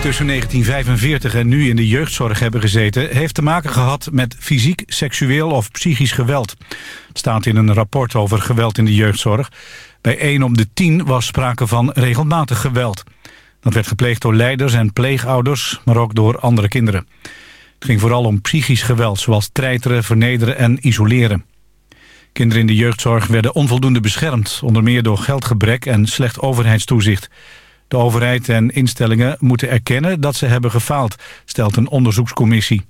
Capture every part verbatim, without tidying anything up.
tussen negentien vijfenveertig en nu in de jeugdzorg hebben gezeten... heeft te maken gehad met fysiek, seksueel of psychisch geweld. Het staat in een rapport over geweld in de jeugdzorg. Bij één op de tien was sprake van regelmatig geweld. Dat werd gepleegd door leiders en pleegouders, maar ook door andere kinderen. Het ging vooral om psychisch geweld, zoals treiteren, vernederen en isoleren. Kinderen in de jeugdzorg werden onvoldoende beschermd, onder meer door geldgebrek en slecht overheidstoezicht. De overheid en instellingen moeten erkennen dat ze hebben gefaald, stelt een onderzoekscommissie.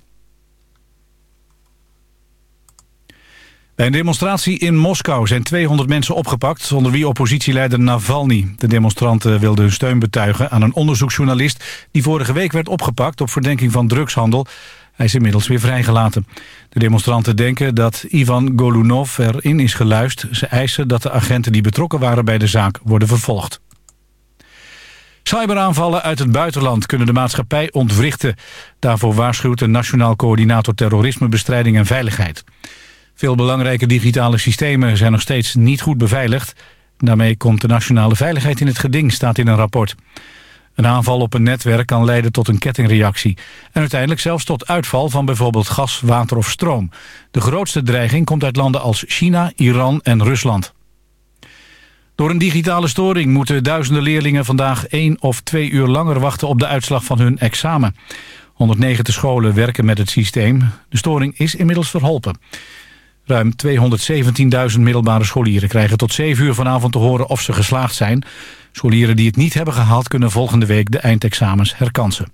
Bij een demonstratie in Moskou zijn tweehonderd mensen opgepakt, onder wie oppositieleider Navalny. De demonstranten wilden hun steun betuigen aan een onderzoeksjournalist die vorige week werd opgepakt op verdenking van drugshandel. Hij is inmiddels weer vrijgelaten. De demonstranten denken dat Ivan Golunov erin is geluisterd. Ze eisen dat de agenten die betrokken waren bij de zaak worden vervolgd. Cyberaanvallen uit het buitenland kunnen de maatschappij ontwrichten. Daarvoor waarschuwt de Nationaal Coördinator Terrorismebestrijding en Veiligheid. Veel belangrijke digitale systemen zijn nog steeds niet goed beveiligd. Daarmee komt de nationale veiligheid in het geding, staat in een rapport. Een aanval op een netwerk kan leiden tot een kettingreactie. En uiteindelijk zelfs tot uitval van bijvoorbeeld gas, water of stroom. De grootste dreiging komt uit landen als China, Iran en Rusland. Door een digitale storing moeten duizenden leerlingen vandaag één of twee uur langer wachten op de uitslag van hun examen. honderdnegentig scholen werken met het systeem. De storing is inmiddels verholpen. Ruim tweehonderdzeventienduizend middelbare scholieren krijgen tot zeven uur vanavond te horen of ze geslaagd zijn. Scholieren die het niet hebben gehaald kunnen volgende week de eindexamens herkansen.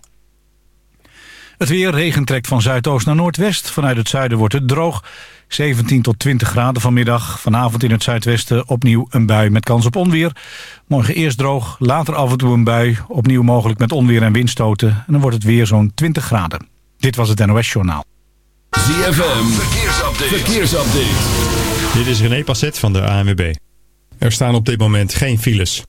Het weer, regen trekt van zuidoost naar noordwest. Vanuit het zuiden wordt het droog. zeventien tot twintig graden vanmiddag. Vanavond in het zuidwesten opnieuw een bui met kans op onweer. Morgen eerst droog, later af en toe een bui. Opnieuw mogelijk met onweer en windstoten. En dan wordt het weer zo'n twintig graden. Dit was het N O S-journaal. Z F M, verkeersupdate. verkeersupdate. Dit is René Passet van de A N W B. Er staan op dit moment geen files.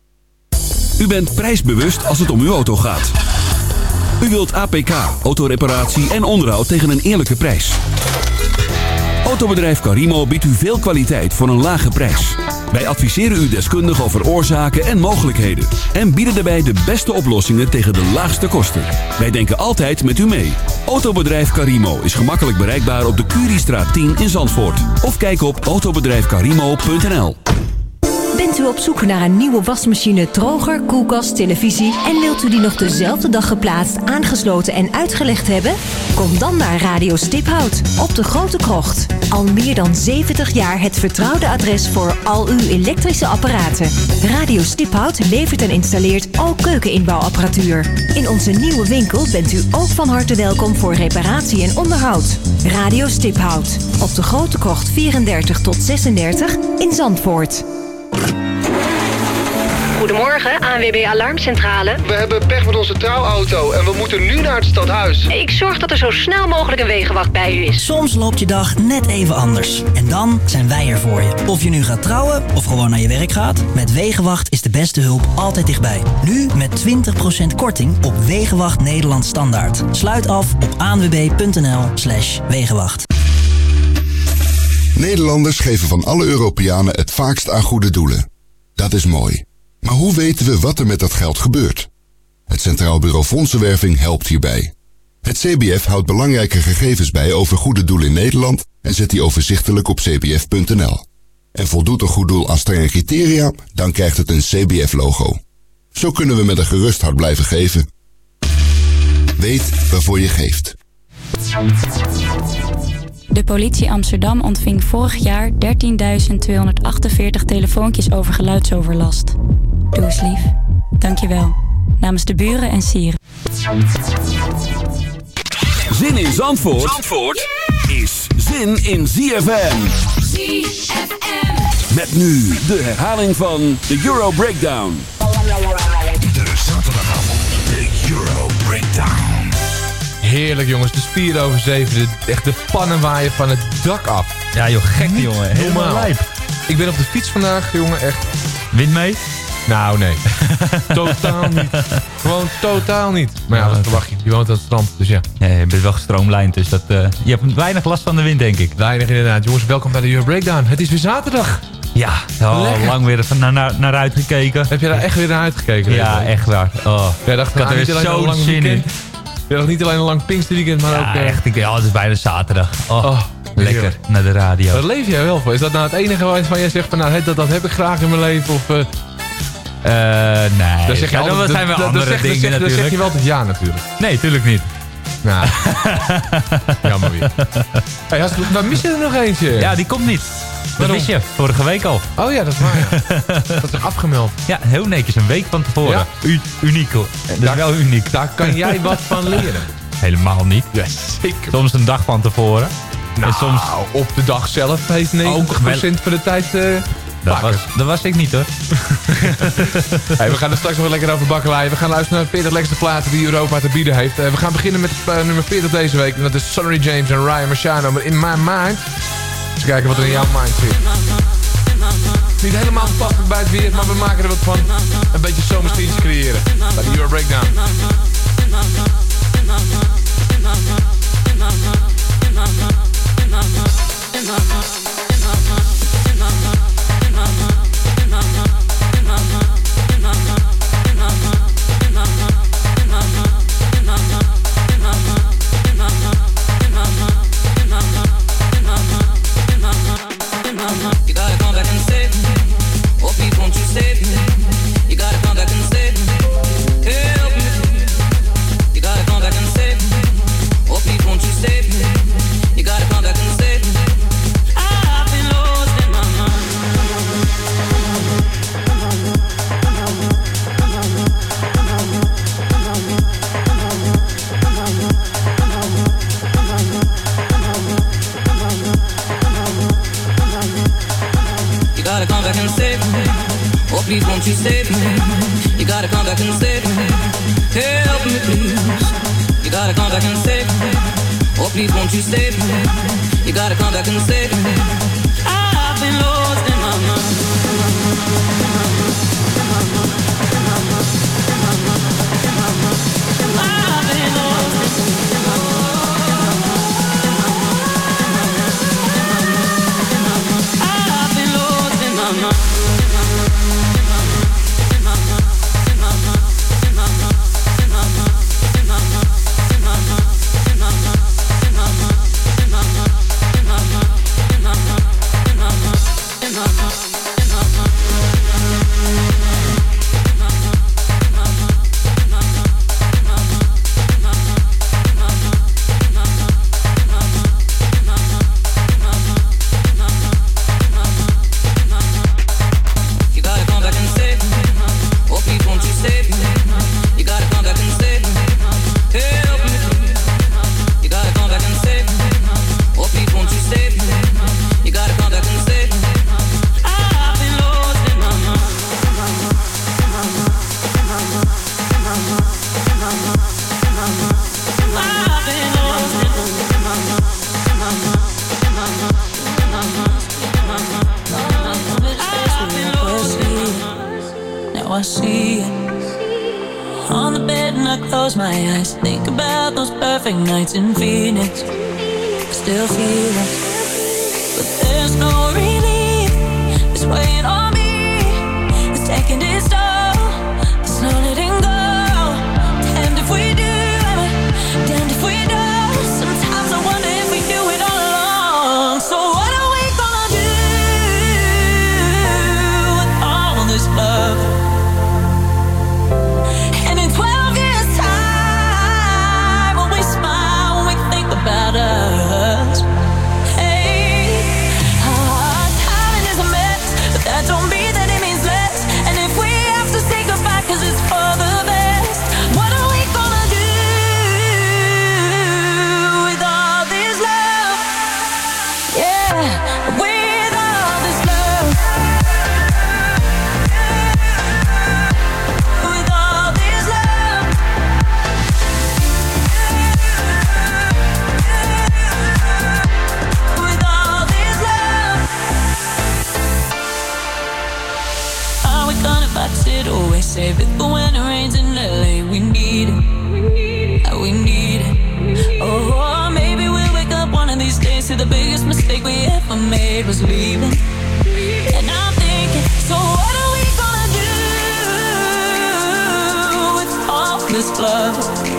U bent prijsbewust als het om uw auto gaat. U wilt A P K, autoreparatie en onderhoud tegen een eerlijke prijs. Autobedrijf Carimo biedt u veel kwaliteit voor een lage prijs. Wij adviseren u deskundig over oorzaken en mogelijkheden. En bieden daarbij de beste oplossingen tegen de laagste kosten. Wij denken altijd met u mee. Autobedrijf Carimo is gemakkelijk bereikbaar op de Curiestraat tien in Zandvoort. Of kijk op autobedrijf carimo punt n l. Bent u op zoek naar een nieuwe wasmachine, droger, koelkast, televisie en wilt u die nog dezelfde dag geplaatst, aangesloten en uitgelegd hebben? Kom dan naar Radio Stiphout op de Grote Krocht. Al meer dan zeventig jaar het vertrouwde adres voor al uw elektrische apparaten. Radio Stiphout levert en installeert ook keukeninbouwapparatuur. In onze nieuwe winkel bent u ook van harte welkom voor reparatie en onderhoud. Radio Stiphout op de Grote Krocht vierendertig tot zesendertig in Zandvoort. Goedemorgen, A N W B Alarmcentrale. We hebben pech met onze trouwauto en we moeten nu naar het stadhuis. Ik zorg dat er zo snel mogelijk een wegenwacht bij u is. Soms loopt je dag net even anders. En dan zijn wij er voor je. Of je nu gaat trouwen of gewoon naar je werk gaat. Met Wegenwacht is de beste hulp altijd dichtbij. Nu met twintig procent korting op Wegenwacht Nederland Standaard. Sluit af op anwb.nl slash Wegenwacht. Nederlanders geven van alle Europeanen het vaakst aan goede doelen. Dat is mooi. Maar hoe weten we wat er met dat geld gebeurt? Het Centraal Bureau Fondsenwerving helpt hierbij. Het C B F houdt belangrijke gegevens bij over goede doelen in Nederland en zet die overzichtelijk op c b f punt n l. En voldoet een goed doel aan strenge criteria, dan krijgt het een C B F-logo. Zo kunnen we met een gerust hart blijven geven. Weet waarvoor je geeft. De politie Amsterdam ontving vorig jaar dertienduizend tweehonderdachtenveertig telefoontjes over geluidsoverlast. Doe eens lief. Dank je wel. Namens de buren en sieren. Zin in Zandvoort, Zandvoort is zin in Z F M. Z F M. Met nu de herhaling van de Euro Breakdown. Iedere zaterdagavond de Euro Breakdown. Heerlijk jongens, de spieren over zeven, de, echt de pannen waaien van het dak af. Ja joh, gek jongen, helemaal lijp. Ik ben op de fiets vandaag, jongen, echt. Wind mee? Nou, nee. Totaal niet. Gewoon totaal niet. Maar ja, dat verwacht je. Je woont aan het strand, dus ja. Ja, je bent wel gestroomlijnd, dus dat, uh, je hebt weinig last van de wind, denk ik. Weinig inderdaad. Jongens, welkom bij de Euro Breakdown. Het is weer zaterdag. Ja, oh, lang weer even naar, naar, naar uitgekeken. Heb je daar echt weer naar uitgekeken? Ja, deze? echt waar. Oh. Ja, dacht, ik had nou, er weer zo'n zin in. Je dacht niet alleen een lang Pinksterweekend, maar ja, ook... Uh... echt. Ik, ja, het is bijna zaterdag. Oh, oh lekker, heerlijk. Naar de radio. Daar leef jij wel voor. Is dat nou het enige waarvan jij zegt van, nou, dat, dat heb ik graag in mijn leven? Of... Uh... Uh, nee, dan zeg je ja, altijd, dat zijn wel andere zeg, dingen zeg, natuurlijk. Dan zeg je wel altijd ja natuurlijk. Nee, tuurlijk niet. Nou, jammer weer. Hey, hartstikke, dan mis je er nog eentje. Ja, die komt niet. Dat Waarom? wist je, vorige week al. Oh ja, dat is waar. Ja. Dat is afgemeld. Ja, heel netjes, een week van tevoren. Ja? U uniek hoor. Dat daar, is wel uniek. Daar kan jij wat van leren. Helemaal niet. Ja, zeker. Soms een dag van tevoren. Nou, en soms... op de dag zelf heeft negentig procent van de tijd... Uh, Dat was, dat was ik niet hoor. Hey, we gaan er straks nog lekker over bakkeleien. We gaan luisteren naar veertig lekkerste platen die Europa te bieden heeft. Uh, we gaan beginnen met uh, nummer veertig deze week. En dat is Sonny James en Ryan Marciano met In My Mind. Eens kijken wat er in jouw mind zit. Niet helemaal passend bij het weer, maar we maken er wat van. Een beetje zomerstientjes creëren. Bij de Euro Breakdown. You gotta come back and save me. Oh, please won't you save me? You gotta come back and save me. Help me. You gotta come back and save me. Oh, please won't you save me? You gotta come back and save me. I've been lost in my mind. You gotta come back and save me. Oh, please won't you save me? You gotta come back and save me. Help me, please. You gotta come back and save me. Oh, please won't you save me? You gotta come back and save me. I've been lost in my mind. I've been lost in my mind. I see it on the bed and I close my eyes. Think about those perfect nights in Phoenix. I still feel it, but there's no relief. It's weighing on me. It's taking its toll. It's not letting go. Damned if we do, damned if we don't. Sometimes I wonder if we do it all along. So what are we gonna do with all this love? About us, hey, our timing is a mess, but that don't mean that it means less. And if we have to say goodbye, cause it's for the best, what are we gonna do with all this love? Yeah, with all this love, with all this love. Box it away, save it for when it rains in L A. We need it, we need it. Oh, maybe we'll wake up one of these days to the biggest mistake we ever made was leaving. And I'm this love.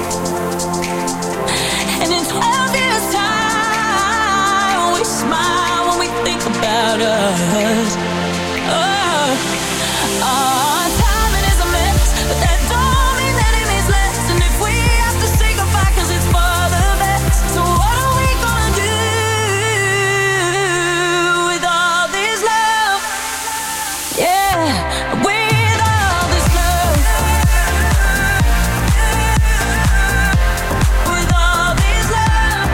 And in twelve years time, we smile when we think about us. Oh, oh, timing is a mess, but that don't mean that it means less. And if we have to say goodbye, cause it's for the best. So what are we gonna do with all this love? Yeah, with all this love. With all this love.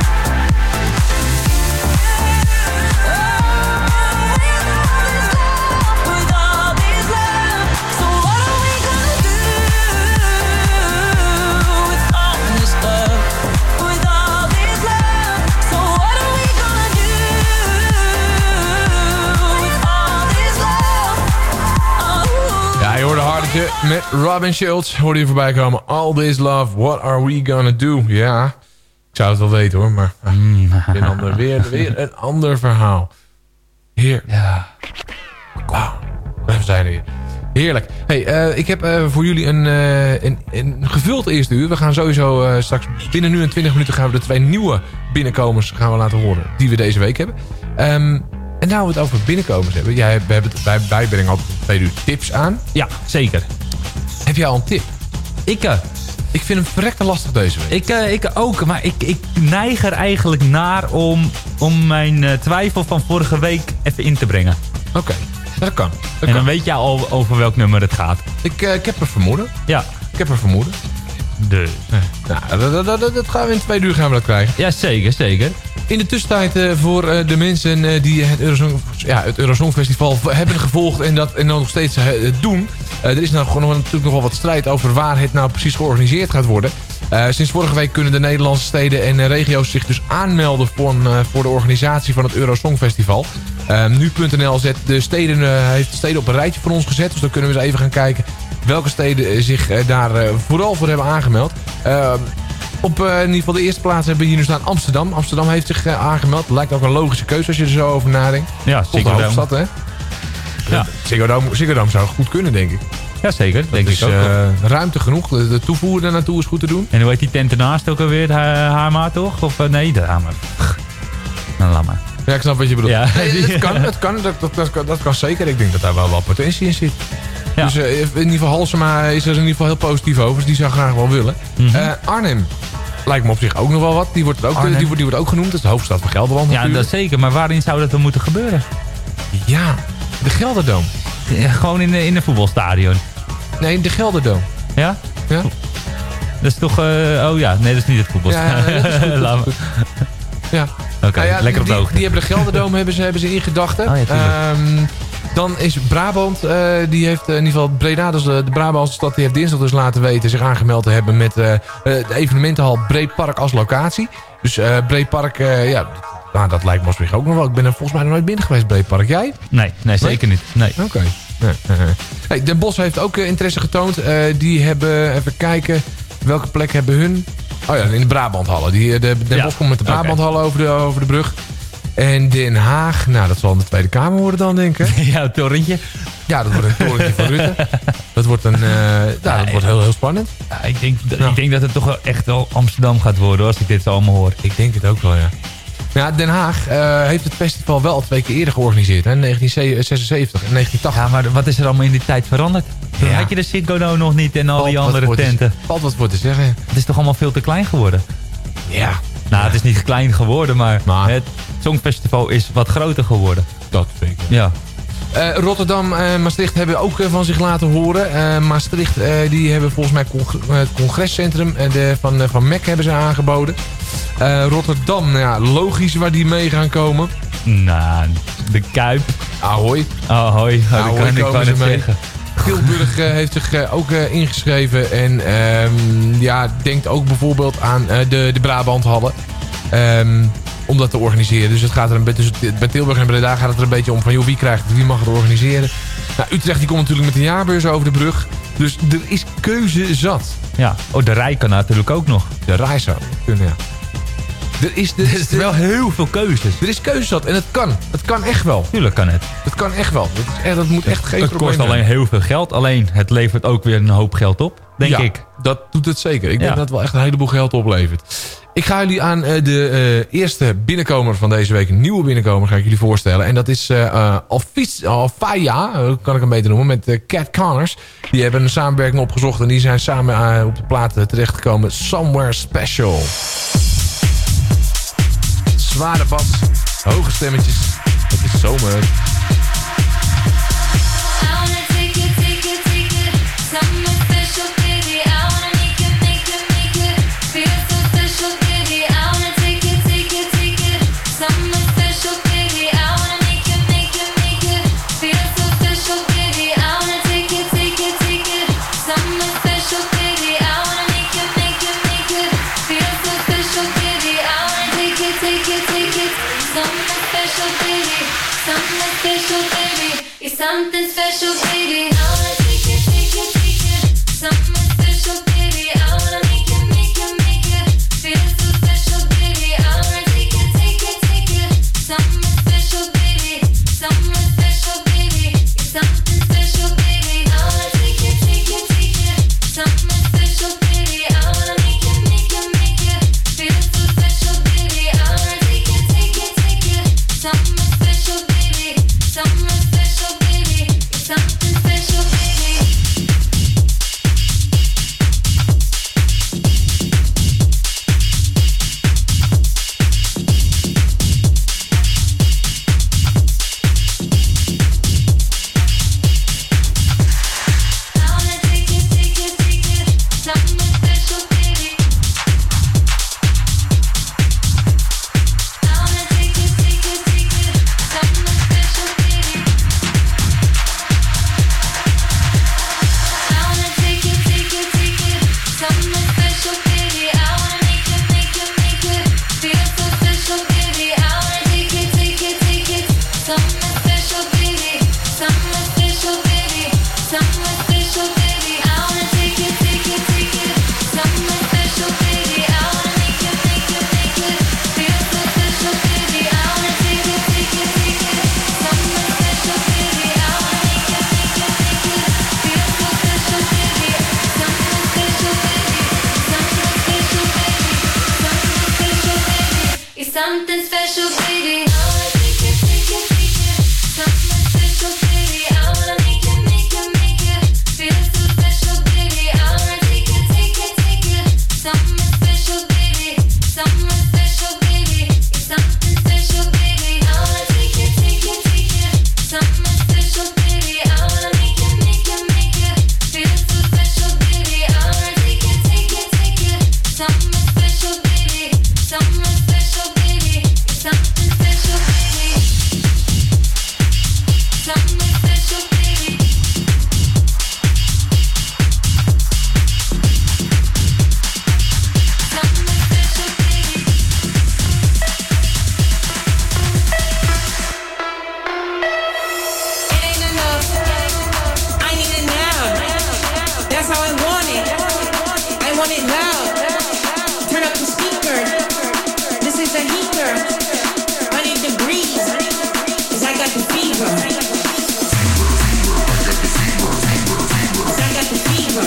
With all this love. So what are we gonna do with all this love? With all this love. So what are we gonna do with all this love? Ja, je hoorde Hardertje met Robin Schulz. Hoorde je voorbij komen. All this love, what are we gonna do? Ja, ik zou het wel weten hoor, maar ah, weer, een ander, weer, weer een ander verhaal. Heer. Ja. Wauw. We zijn er weer. Heerlijk. Hey, uh, ik heb uh, voor jullie een, uh, een, een gevuld eerste uur. We gaan sowieso uh, straks binnen nu en twintig minuten gaan we de twee nieuwe binnenkomers gaan we laten horen. Die we deze week hebben. Um, en nou we het over binnenkomers hebben. Jij, we hebben het bij bijbreng altijd twee uur tips aan. Ja, zeker. Heb jij al een tip? Ik, uh, ik vind hem verrekte lastig deze week. Ik, uh, ik ook, maar ik, ik neig er eigenlijk naar om, om mijn uh, twijfel van vorige week even in te brengen. Oké, okay. dat kan. Dat en kan. dan weet je al over welk nummer het gaat. Ik, uh, ik heb er vermoeden. Ja. Ik heb er vermoeden. Dus. Nou, dat, dat, dat, dat gaan we in twee uur gaan we dat krijgen. Ja, zeker, zeker. In de tussentijd uh, voor uh, de mensen uh, die het Eurosong, ja, het Eurosong Festival hebben gevolgd en dat en dan nog steeds uh, doen. Uh, er is nou gewoon natuurlijk nog wel wat strijd over waar het nou precies georganiseerd gaat worden. Uh, sinds vorige week kunnen de Nederlandse steden en uh, regio's zich dus aanmelden voor, uh, voor de organisatie van het Eurosong Festival. Uh, nu punt n l zet de steden, uh, heeft de steden op een rijtje voor ons gezet. Dus dan kunnen we eens even gaan kijken welke steden zich uh, daar uh, vooral voor hebben aangemeld. Uh, Op uh, in ieder geval de eerste plaats hebben we hier nu staan Amsterdam. Amsterdam heeft zich uh, aangemeld. Lijkt ook een logische keuze als je er zo over nadenkt. Ja, Ziggo Dome. Hoofdstad, hè? Ja. Ziggo Dome, Ziggo Dome zou goed kunnen, denk ik. Ja, zeker. Denk dus, ik ook. Uh, ruimte genoeg. De, de toevoer daar naartoe is goed te doen. En hoe heet die tent ernaast ook alweer? De Hama, toch? Of uh, nee, de Hama. Nou, laat maar. Ja, ik snap wat je bedoelt. Ja. Nee, het kan, het kan, dat, dat, dat, dat kan zeker. Ik denk dat daar wel wat potentie in zit. Ja. Dus uh, in ieder geval Halsema is er in ieder geval heel positief over. Dus die zou graag wel willen. Mm-hmm. uh, Arnhem. Lijkt me op zich ook nog wel wat. Die wordt, ook, die, wordt, die wordt ook genoemd. Dat is de hoofdstad van Gelderland. Ja, dat zeker. Maar waarin zou dat dan moeten gebeuren? Ja, de Gelderdoom. Ja, gewoon in, de, in een voetbalstadion. Nee, de Gelderdoom. Ja? Ja. Dat is toch... Uh, oh ja, nee, dat is niet het voetbalstadion. Ja, ja, dat is goed, dat is goed. Ja. Oké, okay, nou ja, lekker op de hoogte. Die, die hebben de Gelderdoom hebben ze, hebben ze in gedachten. Oh, ja, um, dan is Brabant, uh, die heeft uh, in ieder geval Breda, dus de, de Brabantse stad, die heeft dinsdag dus laten weten zich aangemeld te hebben met uh, uh, de evenementenhal Breepark als locatie. Dus uh, Breepark, uh, ja, nou, dat lijkt me op zich ook nog wel. Ik ben er volgens mij nog nooit binnen geweest, Breepark. Jij? Nee, nee, zeker nee? niet. Nee. Oké. Okay. Nee, nee, nee. Hey, Den Bosch heeft ook uh, interesse getoond. Uh, die hebben, even kijken, welke plek hebben hun? Oh ja, in de Brabanthallen. Die, de, Den ja. Bosch komt met de Brabanthallen okay. over, de, over de brug. En Den Haag, nou dat zal in de Tweede Kamer worden dan, denk ik. Ja, een torentje. Ja, dat wordt een torentje van Rutte. Dat wordt, een, uh, ja, ja, dat wordt heel, heel spannend. Ja, ik, denk, ja. ik denk dat het toch wel echt wel Amsterdam gaat worden, als ik dit zo allemaal hoor. Ik denk het ook wel, ja. Ja, Den Haag uh, heeft het festival wel al twee keer eerder georganiseerd. Hè? negentien zesenzeventig en negentien tachtig. Ja, maar wat is er allemaal in die tijd veranderd? Toen ja. had je de Ziggo Dome nog niet en al valt die andere tenten. Valt wat voor te zeggen. Het is toch allemaal veel te klein geworden? Ja. Nou, ja. Het is niet klein geworden, maar, maar het Songfestival is wat groter geworden. Dat vind ik. Ja. Uh, Rotterdam en Maastricht hebben ook uh, van zich laten horen. Uh, Maastricht uh, die hebben volgens mij congr- het congrescentrum uh, de, van, uh, van M E C hebben ze aangeboden. Uh, Rotterdam, ja, logisch waar die mee gaan komen. Nou, de Kuip. Ahoy. Ahoy, oh, Ahoy dat kan ik wel niet zeggen. Tilburg uh, heeft zich uh, ook uh, ingeschreven. En um, ja, denkt ook bijvoorbeeld aan uh, de, de Brabanthallen. Um, om dat te organiseren. Dus het gaat er een beetje, dus bij Tilburg en Breda gaat het er een beetje om van joh, wie krijgt het, wie mag het organiseren. Nou, Utrecht die komt natuurlijk met de jaarbeurs over de brug. Dus er is keuze zat. Ja, oh, de Rij kan natuurlijk ook nog. De Rij zou kunnen, ja. Er is, er Er is, is wel heel veel keuzes. er is keuze zat en het kan. Het kan echt wel. Tuurlijk kan het. Het kan echt wel. Dat, is echt, dat moet echt geen Het probleem kost alleen zijn. heel veel geld. Alleen het levert ook weer een hoop geld op, denk ja, ik. dat doet het zeker. Ik denk Ja. dat het wel echt een heleboel geld oplevert. Ik ga jullie aan uh, de uh, eerste binnenkomer van deze week, een nieuwe binnenkomer, ga ik jullie voorstellen. En dat is uh, uh, Alfis- Alfaya, uh, kan ik hem beter noemen, met uh, Cat Connors. Die hebben een samenwerking opgezocht en die zijn samen uh, op de plaat uh, terechtgekomen. Somewhere Special. Zware bas, hoge stemmetjes. Het is zomer. Something special, baby. I wanna take it, take it, take it. Something special, baby. I wanna make it, make it, make it. Feel so special, baby. I wanna take it, take it, take it. Something special, baby. Something special, baby. It's something special, baby. I wanna take it, take it, take it. Something special, baby. I wanna make it, make it, make it. Feel so special, baby. I wanna take it, take it, take it. Something special, baby. Something special, baby. It's something special, baby. I wanna take it, take it, take it. Something special, baby. I wanna take it, take it, take it. Something special, baby. I wanna take it, take it, take it. Something special, baby. I wanna make it, make it, make it. Feel so special, baby. I wanna take it, take it, take it. Something special, baby. Something special, baby. Something special, baby. I wanna take it, take it, take it. Something special, baby. I wanna make it, make it, make it. Feel so special, baby. I wanna take it, take it, take it. Something special, baby. I wanna make it, make it, make it. Feel so special, baby. Something special, baby. Something special, baby. Something special, baby. It's something special, baby. I wanna take it, take it, take it. Something special, baby. I wanna make it, make it, make it. Feel so special, baby. I wanna take it, take it, take it. Something special, baby. Something special, baby. It's something special, baby. I wanna take it, take it, take it. Something special, baby. I wanna make it, make it, make it. Feel so special, baby. I wanna take it, take it, take it. Something special, baby. Something special, baby. It's something special, baby. Something special, baby. Something special, baby. It ain't enough. I need it now. That's how I want it. I want it loud. Turn up the speaker. This is the heater. one hundred degrees. Cause I got the fever. Cause I got the fever.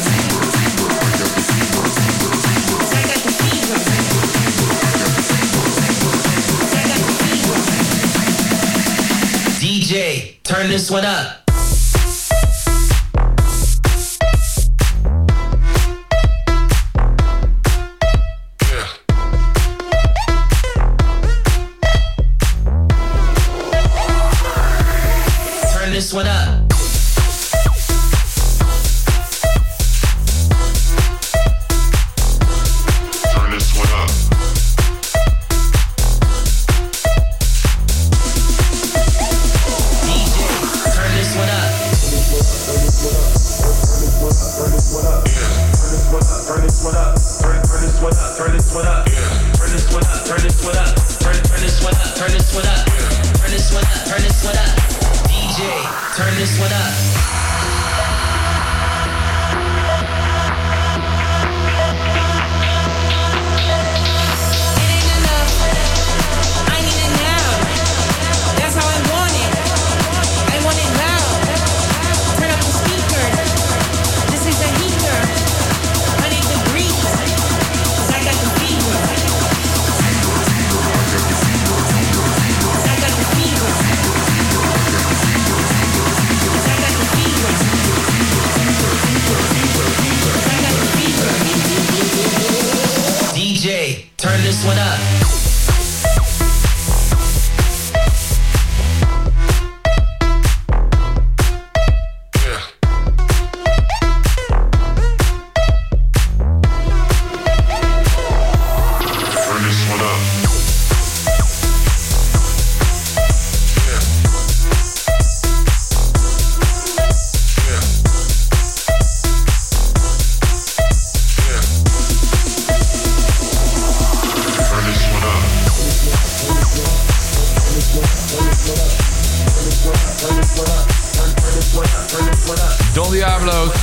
Cause I got the fever. Cause I got the fever. D J, turn this one up. Turn this one up. Turn this one up. D J, turn this one up. Turn this one up. Turn this one up. Turn this one up. Turn this one up. Turn this one up. Turn this one up. Turn turn this one up. Turn this one up. Turn this one up. Turn this one up. D J, turn this one up. It ain't enough.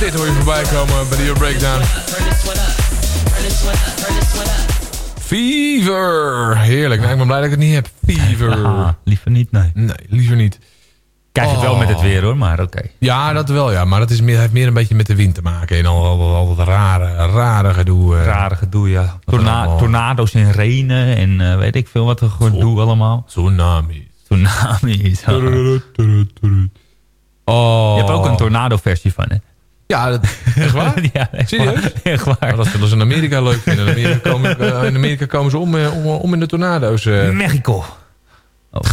Dit hoor je voorbij komen bij de Euro Breakdown. Fever. Heerlijk. Nou, ik ben blij dat ik het niet heb. Fever. Ah, liever niet, nee. Nee, liever niet. Krijg je het wel met het weer hoor, maar oké. Okay. Ja, dat wel ja. Maar dat is meer, heeft meer een beetje met de wind te maken. En al, al, al dat rare, rare gedoe. Uh, rare gedoe, ja. Torna tornado's en renen en uh, weet ik veel wat er gedoe allemaal. Tsunami. Tsunami. Oh. Je hebt ook een tornado-versie van, hè? Ja, dat, echt waar? Ja, echt serieus? Waar. Echt waar. Oh, dat zullen ze in Amerika leuk vinden. In Amerika komen, uh, in, Amerika komen ze om, uh, om, om in de tornado's. Uh. Mexico. Oh.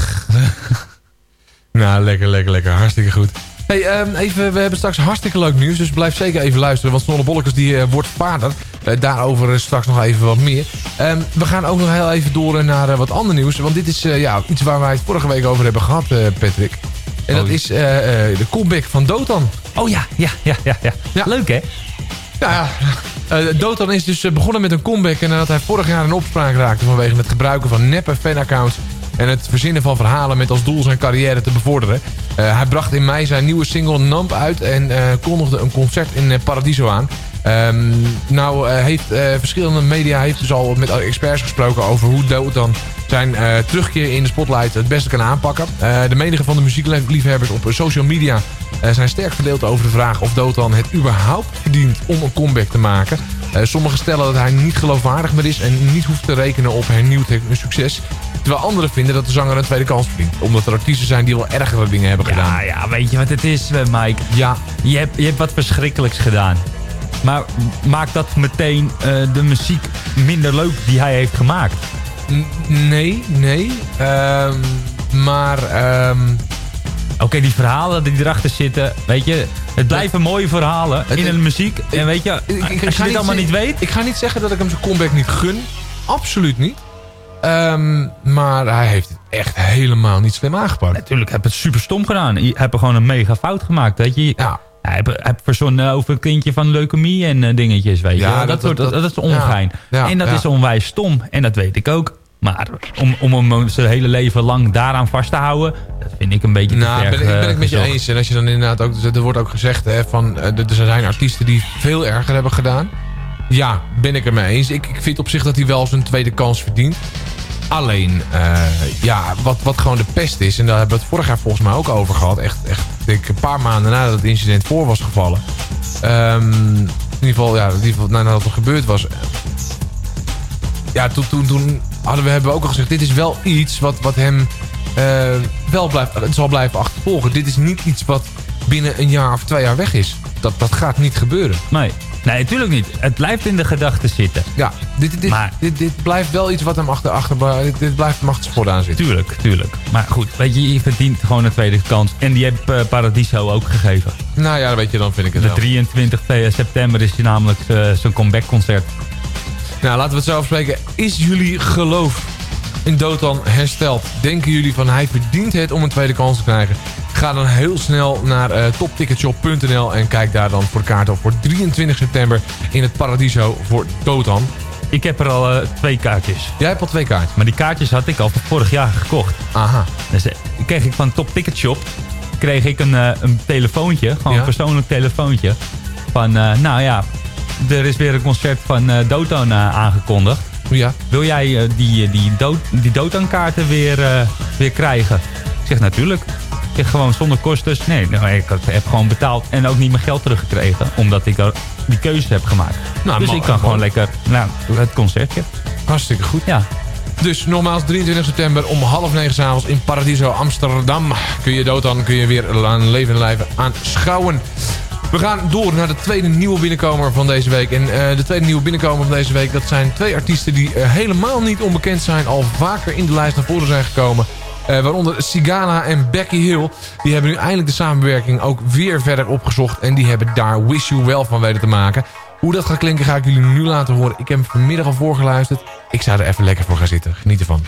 Nou, lekker, lekker, lekker. Hartstikke goed. Hey, um, even, we hebben straks hartstikke leuk nieuws. Dus blijf zeker even luisteren. Want Snolle Bollekes die uh, wordt vader. Uh, daarover uh, straks nog even wat meer. Um, we gaan ook nog heel even door naar uh, wat ander nieuws. Want dit is uh, ja, iets waar wij het vorige week over hebben gehad, uh, Patrick. En oh, dat is uh, uh, de comeback van Dotan. Oh ja, ja, ja, ja. ja. ja. Leuk hè? Ja, ja. Uh, Dotan is dus uh, begonnen met een comeback. En nadat hij vorig jaar in opspraak raakte vanwege het gebruiken van neppe fanaccounts en het verzinnen van verhalen met als doel zijn carrière te bevorderen. Uh, hij bracht in mei zijn nieuwe single Numb uit en uh, kondigde een concert in uh, Paradiso aan. Um, nou uh, heeft uh, verschillende media heeft dus al met experts gesproken over hoe Dotan zijn uh, terugkeer in de spotlight het beste kan aanpakken. Uh, de meningen van de muziekliefhebbers op social media uh, zijn sterk verdeeld over de vraag of Dotan het überhaupt verdient om een comeback te maken. Uh, sommigen stellen dat hij niet geloofwaardig meer is en niet hoeft te rekenen op hernieuwd succes. Terwijl anderen vinden dat de zanger een tweede kans verdient. Omdat er artiesten zijn die wel ergere dingen hebben ja, gedaan. Ja, weet je wat het is, Mike? Ja. Je hebt, je hebt wat verschrikkelijks gedaan. Maar maakt dat meteen uh, de muziek minder leuk die hij heeft gemaakt? N nee, nee. Um, maar... Um... Oké, okay, die verhalen die erachter zitten, weet je... Het blijven mooie verhalen in de muziek. En weet je, ik, ik, als je dit allemaal niet weet... Ik ga niet zeggen dat ik hem zijn comeback niet gun. Absoluut niet. Um, maar hij heeft het echt helemaal niet slim aangepakt. Natuurlijk, heb het super stom gedaan. Je hebt er gewoon een mega fout gemaakt, weet je. Ja. Hij heeft, heeft verzonnen over een kindje van leukemie en uh, dingetjes, weet je. Ja, dat, dat, dat, dat, dat is ongein. Ja, ja, en dat ja. is onwijs stom. En dat weet ik ook. Maar om, om hem zijn hele leven lang daaraan vast te houden... dat vind ik een beetje te nou, ver ben, ik ben ik met gezocht. je eens. En als je dan inderdaad ook... Er wordt ook gezegd hè, van... Er zijn artiesten die veel erger hebben gedaan. Ja, ben ik er mee eens. Ik, ik vind op zich dat hij wel zijn tweede kans verdient. Alleen, uh, ja, wat, wat gewoon de pest is... en daar hebben we het vorig jaar volgens mij ook over gehad... echt, echt denk, een paar maanden nadat het incident voor was gevallen... Um, in ieder geval, ja, in ieder geval nadat het gebeurd was... ja, toen, toen, toen hadden we, hebben we ook al gezegd... dit is wel iets wat, wat hem uh, wel blijft, het zal blijven achtervolgen. Dit is niet iets wat binnen een jaar of twee jaar weg is. Dat, dat gaat niet gebeuren. Nee. Nee, natuurlijk niet. Het blijft in de gedachten zitten. Ja, dit, dit, maar, dit, dit blijft wel iets wat hem achter, achter dit, dit blijft hem achter het sport aan zitten. Tuurlijk, tuurlijk. Maar goed, weet je, je verdient gewoon een tweede kans. En die heeft uh, Paradiso ook gegeven. Nou ja, weet je, dan vind ik het De wel. drieëntwintigste september is hij namelijk uh, zijn comebackconcert. Nou, laten we het zo afspreken. Is jullie geloof in Dotan hersteld? Denken jullie van hij verdient het om een tweede kans te krijgen? Ga dan heel snel naar uh, topticketshop punt n l en kijk daar dan voor de kaart op voor drieëntwintig september in het Paradiso voor Dotan. Ik heb er al uh, twee kaartjes. Jij hebt al twee kaartjes? Maar die kaartjes had ik al vorig jaar gekocht. Aha. Dus uh, kreeg ik van Top Ticket Shop kreeg ik een, uh, een telefoontje, gewoon ja? een persoonlijk telefoontje. Van, uh, nou ja, er is weer een concert van uh, Dotan uh, aangekondigd. Ja. Wil jij uh, die, die, do die Dotan-kaarten weer, uh, weer krijgen? Ik zeg natuurlijk. Ik zeg gewoon zonder kosten. Nee, nou, ik heb gewoon betaald en ook niet mijn geld teruggekregen. Omdat ik er die keuze heb gemaakt. Nou, dus ik kan man. gewoon lekker nou, het concertje. Hartstikke goed. Ja. Dus nogmaals, drieëntwintig september om half negen 's avonds in Paradiso Amsterdam. Kun je Dotan, kun je weer aan leven en lijven aanschouwen. We gaan door naar de tweede nieuwe binnenkomer van deze week. En uh, de tweede nieuwe binnenkomer van deze week... dat zijn twee artiesten die uh, helemaal niet onbekend zijn... al vaker in de lijst naar voren zijn gekomen. Uh, waaronder Sigala en Becky Hill. Die hebben nu eindelijk de samenwerking ook weer verder opgezocht. En die hebben daar Wish You Well van weten te maken. Hoe dat gaat klinken ga ik jullie nu laten horen. Ik heb hem vanmiddag al voorgeluisterd. Ik zou er even lekker voor gaan zitten. Geniet ervan.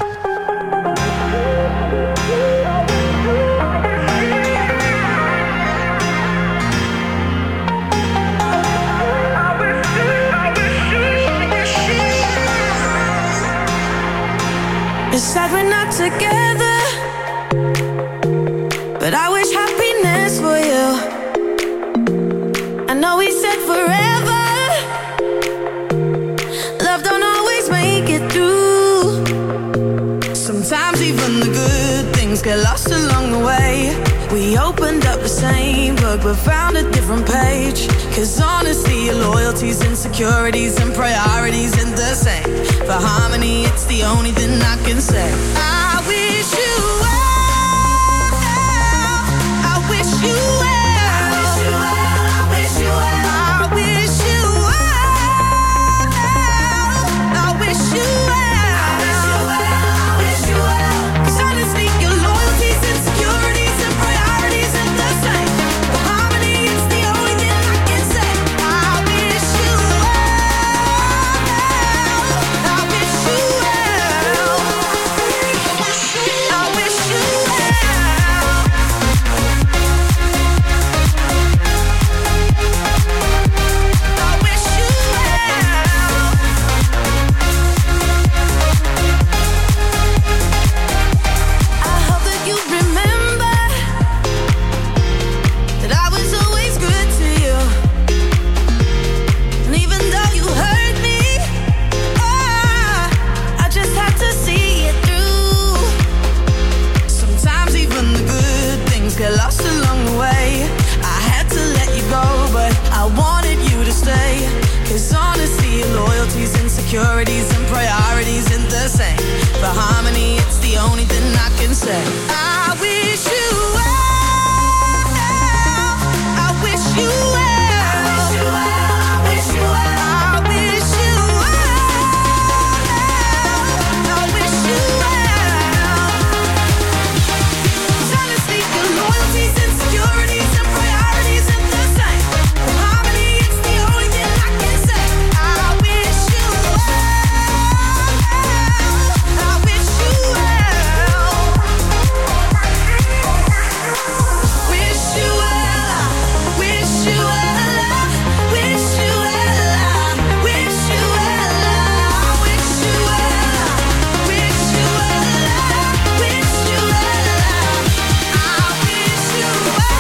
It's sad we're not together, but I wish happiness for you. I know we it forever. Love don't always make it through. Sometimes even the good things get lost along the way. We opened up the same book but found a different page. Cause honesty, your loyalties, insecurities and priorities ain't the same. For harmony, it's the only thing I can say. I wish you well. I wish you well. I wish you well. I wish you well. I wish you well. I wish you well. Cause honestly, your loyalties, insecurities and priorities ain't the same. For harmony, it's the only thing I can say. I wish you well. I wish you well. I wish you I hope that you remember that I was always good to you. And even though you hurt me, oh, I just had to see it through. Sometimes even the good things get lost along the way. I had to let you go, but I wanted you to stay. Cause honesty, loyalties, insecurities and priorities ain't the same. For harmony, it's the only thing I can say. I wish you well. I wish you well. I wish you well. I wish you well. I wish you well. Cause honestly, your loyalties, insecurities and priorities ain't the same. For harmony, it's the only thing I can say. I wish you well. I wish you well. Wish you well. Wish you well. Wish you well. Wish you well. Wish you well. Wish you well. Wish you well. I wish you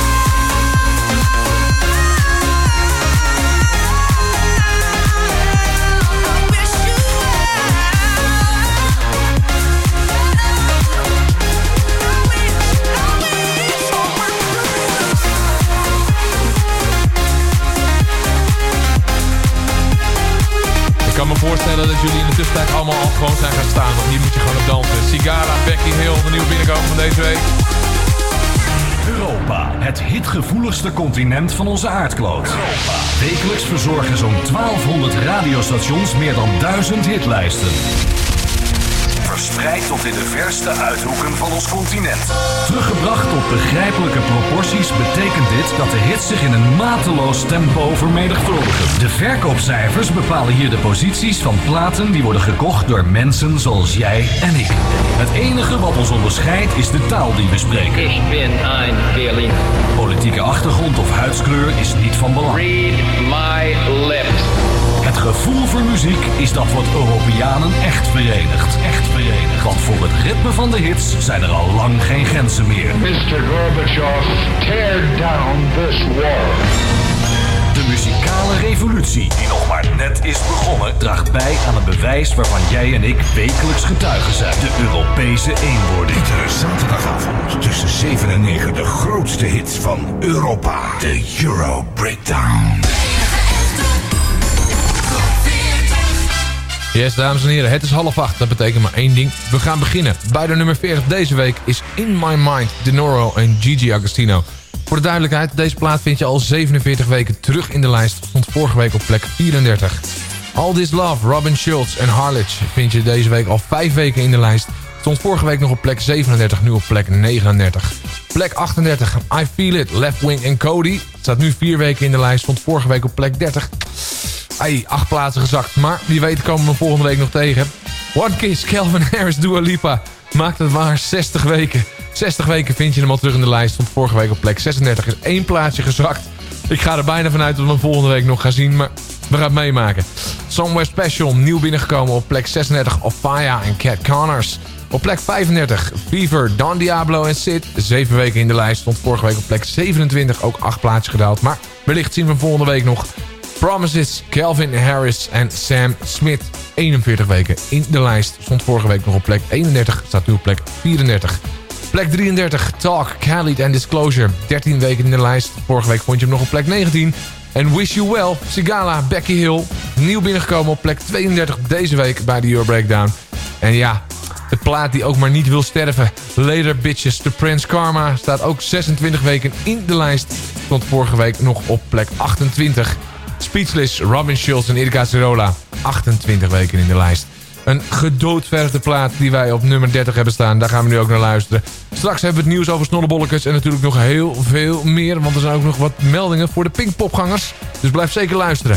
Ik kan me voorstellen dat jullie in de tussentijd allemaal al gewoon zijn gaan staan. Want hier moet je gewoon op dansen. Sigara, Becky Hill, de nieuwe binnenkomen van deze week. Europa, het hitgevoeligste continent van onze aardkloot. Wekelijks verzorgen zo'n twaalfhonderd radiostations meer dan duizend hitlijsten. Verspreid tot in de verste uithoeken van ons continent. Teruggebracht tot begrijpelijke proporties betekent dit dat de hits zich in een mateloos tempo vermenigvuldigen. De verkoopcijfers bepalen hier de posities van platen die worden gekocht door mensen zoals jij en ik. Het enige wat ons onderscheidt is de taal die we spreken. Ich bin ein Berliner. Politieke achtergrond of huidskleur is niet van belang. Read my lips. Het gevoel voor muziek is dat wat Europeanen echt verenigt. Echt verenigt. Want voor het ritme van de hits zijn er al lang geen grenzen meer. mister Gorbachev, tear down this wall. De muzikale revolutie, die nog maar net is begonnen, draagt bij aan een bewijs waarvan jij en ik wekelijks getuigen zijn. De Europese eenwording. Iedere zaterdagavond tussen zeven en negen de grootste hits van Europa. De Euro Breakdown. Yes, dames en heren, het is half acht. Dat betekent maar één ding. We gaan beginnen. Bij de nummer veertig deze week is In My Mind, Denoro en Gigi Agostino. Voor de duidelijkheid, deze plaat vind je al zevenenveertig weken terug in de lijst. Stond vorige week op plek vierendertig. All This Love, Robin Schulz en Harlech vind je deze week al vijf weken in de lijst. Stond vorige week nog op plek zevenendertig, nu op plek negenendertig. Plek achtendertig, I Feel It, Left Wing en Cody. Staat nu vier weken in de lijst, stond vorige week op plek dertig. Ai, acht plaatsen gezakt, maar wie weet komen we volgende week nog tegen. One Kiss, Calvin Harris, Dua Lipa. Maakt het maar zestig weken. zestig weken vind je hem al terug in de lijst. Stond vorige week op plek zesendertig, is één plaatsje gezakt. Ik ga er bijna vanuit dat we hem volgende week nog gaan zien, maar we gaan het meemaken. Somewhere Special, nieuw binnengekomen op plek zesendertig, Ofaya en Cat Connors. Op plek vijfendertig, Fever, Don Diablo en Sid. Zeven weken in de lijst, stond vorige week op plek zevenentwintig, ook acht plaatsjes gedaald. Maar wellicht zien we hem volgende week nog. Promises, Calvin Harris en Sam Smith. eenenveertig weken in de lijst. Stond vorige week nog op plek eenendertig, staat nu op plek vierendertig. Plek drieëndertig, Talk, Khalid and Disclosure. dertien weken in de lijst. Vorige week vond je hem nog op plek negentien. En Wish You Well, Sigala, Becky Hill. Nieuw binnengekomen op plek tweeëndertig deze week bij de Euro Breakdown. En ja, de plaat die ook maar niet wil sterven. Later Bitches, The Prince Karma. Staat ook zesentwintig weken in de lijst. Stond vorige week nog op plek achtentwintig. Speechless, Robin Schulz en Erika Cirola. achtentwintig weken in de lijst. Een gedoodverfde plaat die wij op nummer dertig hebben staan. Daar gaan we nu ook naar luisteren. Straks hebben we het nieuws over snollebollekes. En natuurlijk nog heel veel meer. Want er zijn ook nog wat meldingen voor de Pinkpopgangers. Dus blijf zeker luisteren.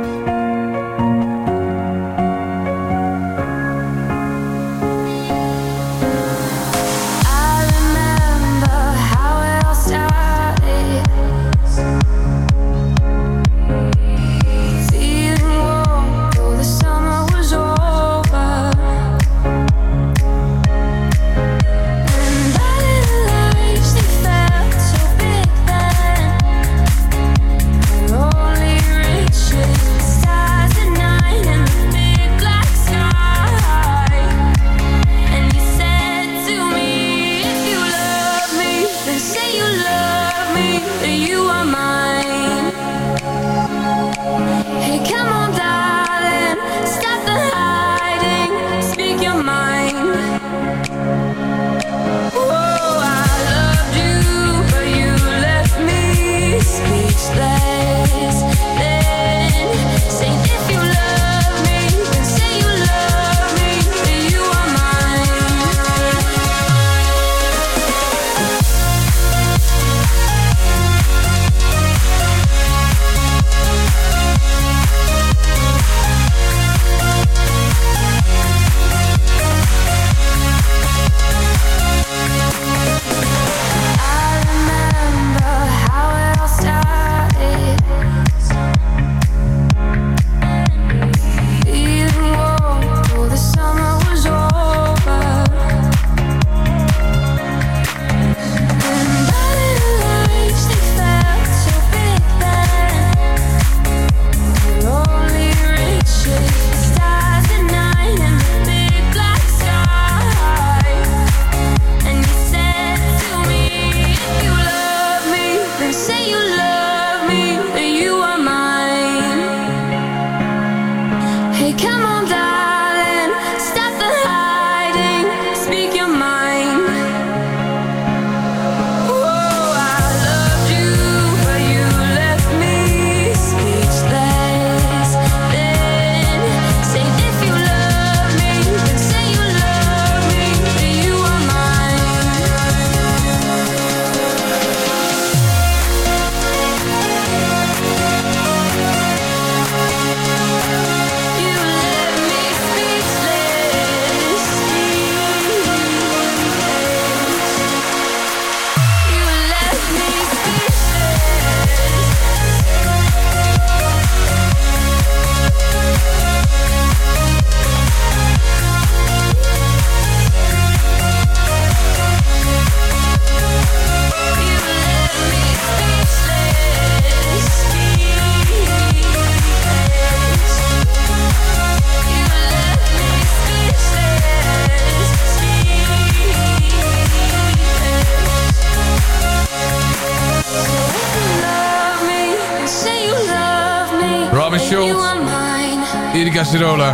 Erika Cirola.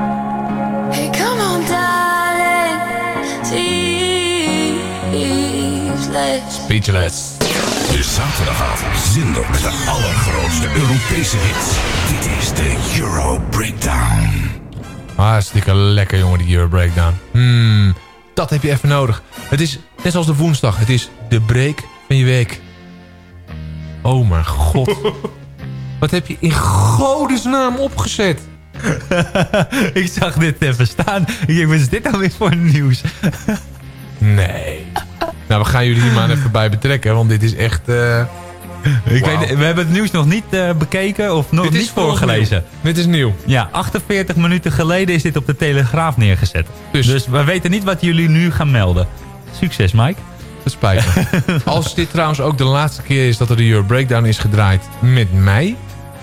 Hey, come on, darling. Speechless. Speechless. De zaterdagavond zender met de allergrootste Europese hits. Dit is de Euro Breakdown. Hartstikke lekker, jongen, die Euro Breakdown. Hmm, dat heb je even nodig. Het is net zoals de woensdag. Het is de break van je week. Oh mijn god. Wat heb je in godesnaam opgezet? Ik zag dit even staan. Ik denk, wat is dit nou weer voor nieuws? Nee. Nou, we gaan jullie hier maar even bij betrekken. Want dit is echt... Uh... Ik wow. weet, we hebben het nieuws nog niet uh, bekeken of nog dit niet voorgelezen. Dit is nieuw. Ja, achtenveertig minuten geleden is dit op de Telegraaf neergezet. Dus, dus we weten niet wat jullie nu gaan melden. Succes, Mike. Dat spijt me. Als dit trouwens ook de laatste keer is dat er de Euro Breakdown is gedraaid met mij...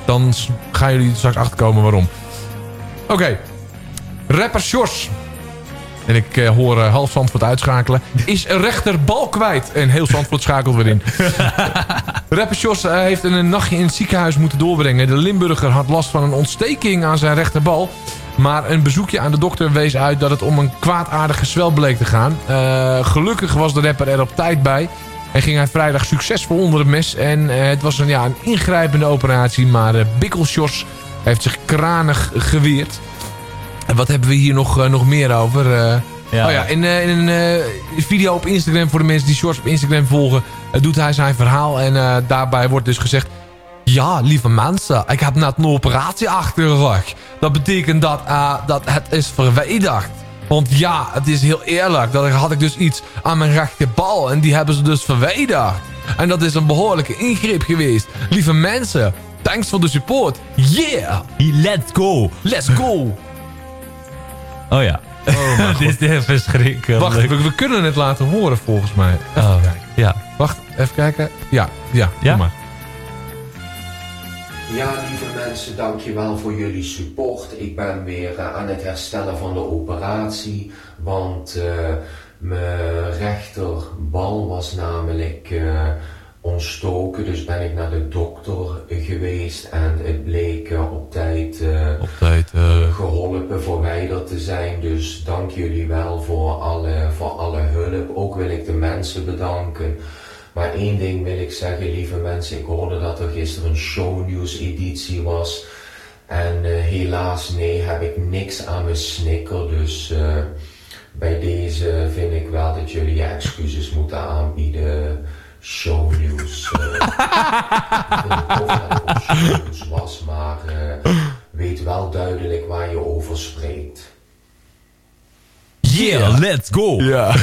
dan gaan jullie straks achterkomen waarom. Oké. Okay. Rapper Sjors. En ik uh, hoor uh, half Zandvoort uitschakelen. Is een rechterbal kwijt. En heel Zandvoort schakelt weer in. Rapper Sjors uh, heeft een, een nachtje in het ziekenhuis moeten doorbrengen. De Limburger had last van een ontsteking aan zijn rechterbal. Maar een bezoekje aan de dokter wees uit dat het om een kwaadaardige zwel bleek te gaan. Uh, gelukkig was de rapper er op tijd bij. En ging hij vrijdag succesvol onder het mes. En uh, het was een, ja, een ingrijpende operatie. Maar uh, Bikkel Sjors heeft zich kranig geweerd. En wat hebben we hier nog, uh, nog meer over? Uh, ja. Oh ja, in, uh, in een uh, video op Instagram voor de mensen die Sjors op Instagram volgen... Uh, doet hij zijn verhaal en uh, daarbij wordt dus gezegd... Ja, lieve mensen, ik heb net een operatie achter de rug. Dat betekent dat, uh, dat het is verwijderd. Want ja, het is heel eerlijk. Dat had ik dus iets aan mijn rechterbal en die hebben ze dus verwijderd. En dat is een behoorlijke ingreep geweest. Lieve mensen, thanks voor de support. Yeah! Let's go! Let's go! Oh ja. Oh, dit is echt verschrikkelijk. Wacht, we, we kunnen het laten horen volgens mij. Even oh, kijken. Ja. Wacht, even kijken. Ja, ja, ja? Kom maar. Ja, lieve mensen, dankjewel voor jullie support. Ik ben weer uh, aan het herstellen van de operatie. Want uh, mijn rechterbal was namelijk uh, ontstoken. Dus ben ik naar de dokter geweest. En het bleek uh, op tijd, uh, op tijd uh... geholpen, verwijderd te zijn. Dus dank jullie wel voor alle, voor alle hulp. Ook wil ik de mensen bedanken. Maar één ding wil ik zeggen, lieve mensen. Ik hoorde dat er gisteren een shownieuws editie was. En uh, helaas, nee, heb ik niks aan mijn snikker. Dus uh, bij deze vind ik wel dat jullie je excuses moeten aanbieden. Shownieuws. Uh, ik vind het tof dat het ook shownieuws was. Maar uh, weet wel duidelijk waar je over spreekt. Yeah, let's go! Ja.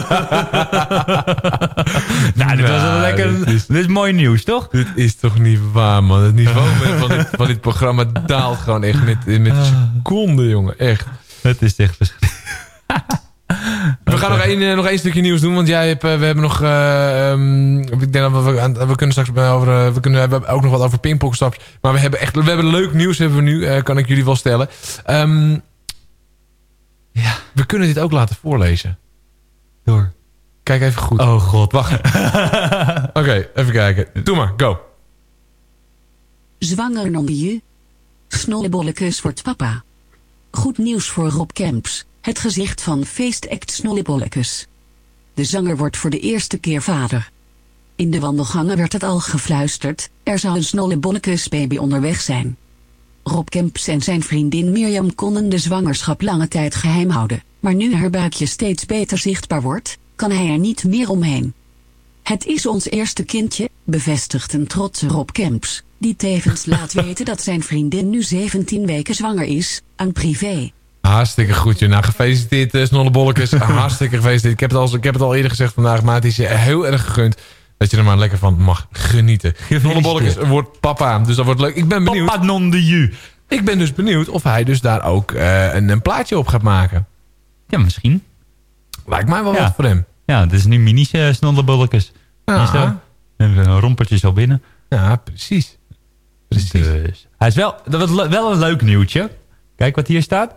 nou, dit was Nou, een lekker... dit Dit is- is, dit is mooi nieuws, toch? Dit is toch niet waar, man. Het niveau van dit, van dit programma daalt gewoon echt met, met seconden, jongen. Echt. Het is echt verschrikkelijk. We gaan nog één, eh, nog één stukje nieuws doen, want jij hebt, eh, we hebben nog, eh, um, ik denk dat we, we, we kunnen straks over, uh, we kunnen we hebben ook nog wat over pingpongstaps, maar we hebben echt, we hebben leuk nieuws hebben we nu, uh, kan ik jullie wel stellen. Um, ja, we kunnen dit ook laten voorlezen. Door. Kijk even goed. Oh god. Wacht. Oké, okay, even kijken. Doe maar, go. Zwanger non-je. Snollebollekes wordt papa. Goed nieuws voor Rob Kemps, het gezicht van feestact Snollebollekes. De zanger wordt voor de eerste keer vader. In de wandelgangen werd het al gefluisterd, er zou een Snollebollekes baby onderweg zijn. Rob Kemps en zijn vriendin Mirjam konden de zwangerschap lange tijd geheim houden, maar nu haar buikje steeds beter zichtbaar wordt, kan hij er niet meer omheen. Het is ons eerste kindje, bevestigt een trotse Rob Kemps, die tevens laat weten dat zijn vriendin nu zeventien weken zwanger is, aan privé. Hartstikke goed, je. Nou, gefeliciteerd, uh, Snollebollekes. Hartstikke gefeliciteerd. Ik heb, het al, ik heb het al eerder gezegd vandaag, maar het is je heel erg gegund dat je er maar lekker van mag genieten. Snollebollekes wordt papa, dus dat wordt leuk. Ik ben benieuwd. Papa non de ju. Ik ben dus benieuwd of hij dus daar ook uh, een, een plaatje op gaat maken. Ja, misschien. Lijkt mij wel Ja. wat voor hem. Ja, het is nu mini uh, Snollebollekes. Ja. Zo. En een rompertje zo binnen. Ja, precies. Precies. Dus. Hij is wel, dat was le- wel een leuk nieuwtje. Kijk wat hier staat.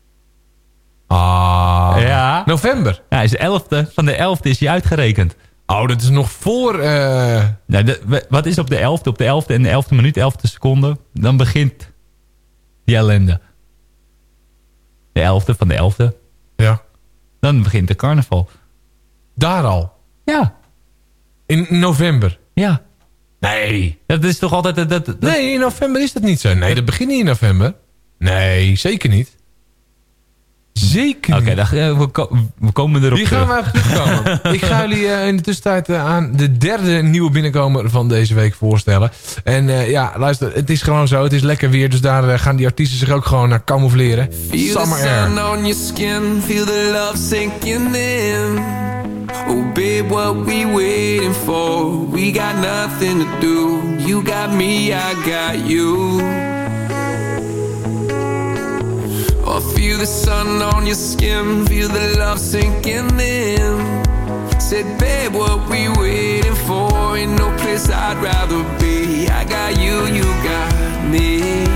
Ah. Ja. November. Ja, hij is de elfde. Van de elfde is hij uitgerekend. Oh, dat is nog voor... Uh... Nou, de, we- wat is op de elfde? Op de elfde en de elfde minuut, elfde seconde. Dan begint die ellende. De elfde van de elfde. Ja. Dan begint de carnaval. Daar al? Ja. In november? Ja. Nee. Dat is toch altijd... Dat, dat, dat... Nee, in november is dat niet zo. Nee, dat begint niet in november. Nee, zeker niet. Zeker Oké, niet. okay, we, ko- we komen erop Hier terug. gaan we even terugkomen. Ik ga jullie uh, in de tussentijd uh, aan de derde nieuwe binnenkomer van deze week voorstellen. En uh, ja, luister, het is gewoon zo. Het is lekker weer, dus daar uh, gaan die artiesten zich ook gewoon naar camoufleren. Feel Summer the sun Air. on your skin, feel the love sinking in. Oh babe, what we waiting for? We got nothing to do. You got me, I got you. Oh, feel the sun on your skin, feel the love sinking in. Said babe, what we waiting for? Ain't no place I'd rather be. I got you, you got me.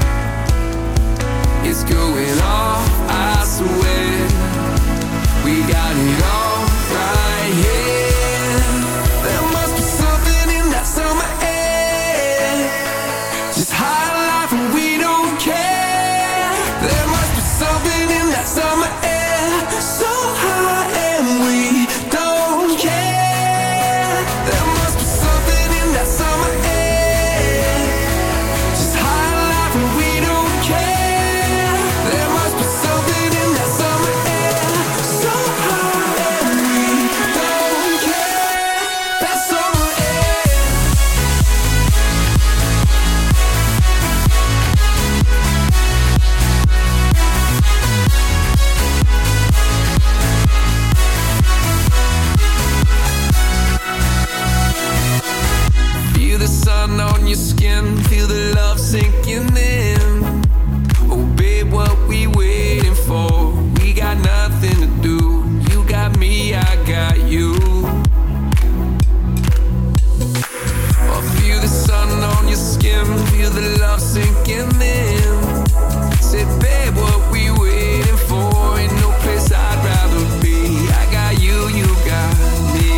It's going off, I swear. We got it all right here. There must be something in that summer air. Just high life and we don't care. There must be something in that summer air. So high and we don't care. There must be something in that summer air. Just high life and we don't care. There must be something in that summer air. So high and we don't care. That summer air. Feel the sun on your skin, feel the love sinking in. Oh babe, what we waiting for? We got nothing to do. You got me, I got you. Oh, feel the sun on your skin, feel the love sinking in. Say babe, what we waiting for? Ain't no place I'd rather be. I got you, you got me.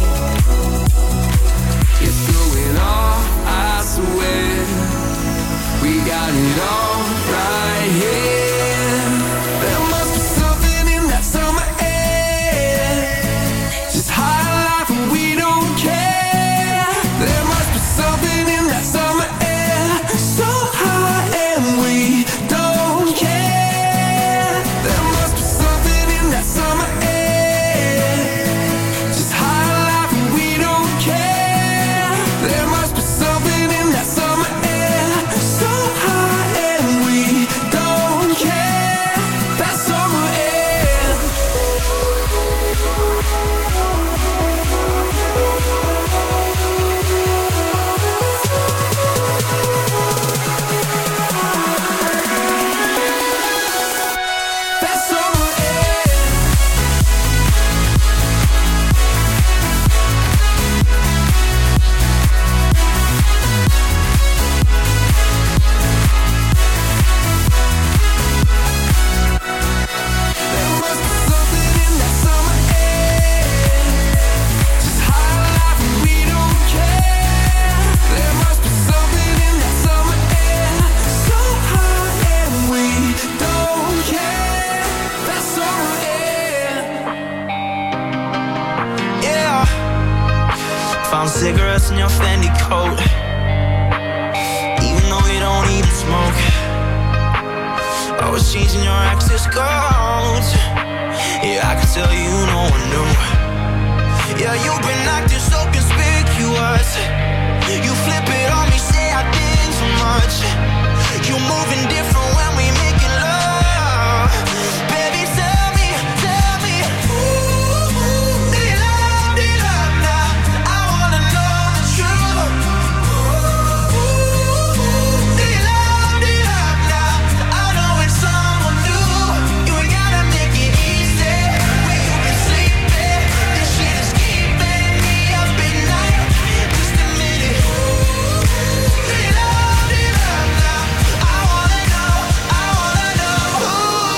It's going off, I swear. We got it all right here. There must be something in that summer air. Just high life and we don't care. There must be something in that summer air. So high and we don't care. There must be something in that summer air. Just high life and we don't care. There must be something in that summer air. So high and we don't care. That summer air. That summer air. There must be something in that summer air. Just high life and we don't care. There must be something in that summer air. So high and we don't care. That summer air. Yeah. Found cigarettes in your Fendi coat. Even though you don't even smoke. Always changing your access codes. Yeah, I can tell you no one knew. Yeah, you've been acting so conspicuous. You flip it on me, say I did too much. You moving different when we making love. Baby, tell me, tell me, ooh, do you love, do you love now? I wanna know the truth. Ooh, do you love, do you love now? I know it's someone new. You ain't gotta make it easy. Where you been sleeping? This shit is keeping me up at night. Just a minute. Do you love, do you love now? I wanna know, I wanna know.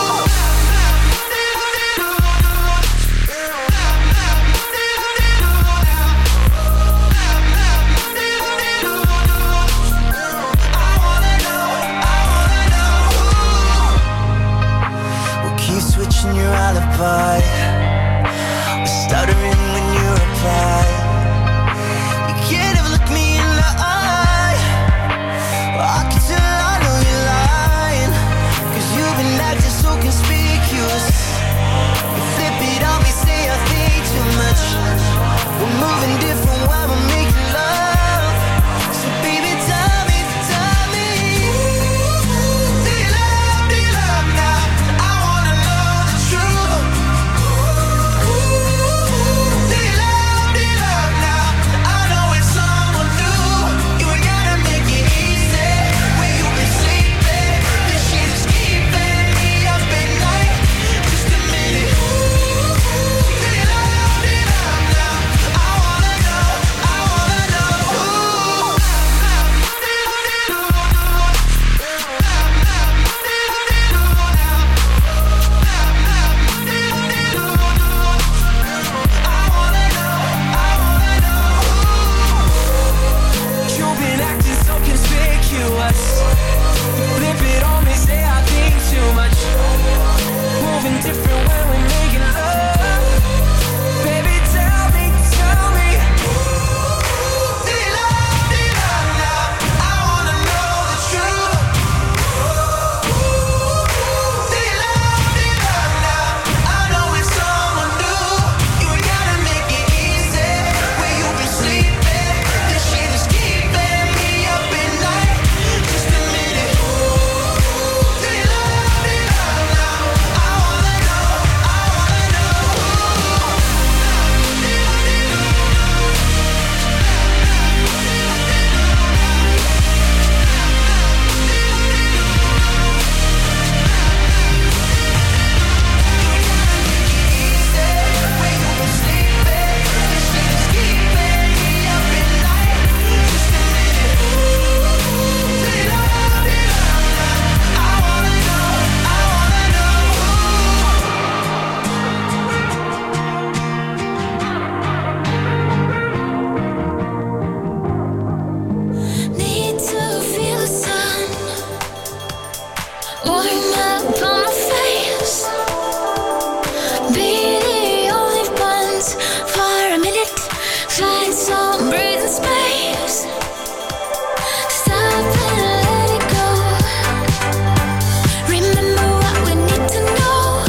We'll keep switching your alibi. We're stuttering when you reply. You can't ever look me in the eye. I can tell I know you're lying. Cause you've been acting so conspicuous. You flip it on me, say I think too much. We're moving different while we're making love. So baby, tell me, tell me, do you love, do you love now? I wanna know the truth. Ooh, Warm up on my face. Be the only ones for a minute. Find some breathing space. Stop and let it go. Remember what we need to know.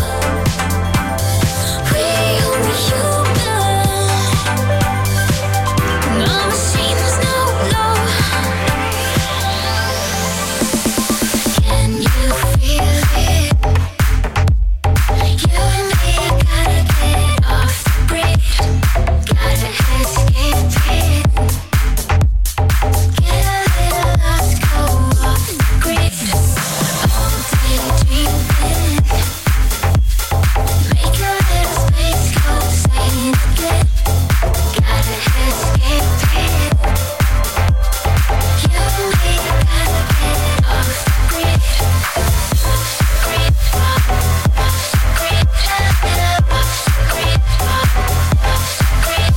We only human. No machines, no law. Can you feel it? You and me gotta get off the grid. Gotta escape it. Get a little lost, go off the grid. All day dreaming. Make a little space, go sane again. Gotta escape it. You and me gotta get off the grid. Off the grid, off the grid, off the grid, off the grid, off the grid.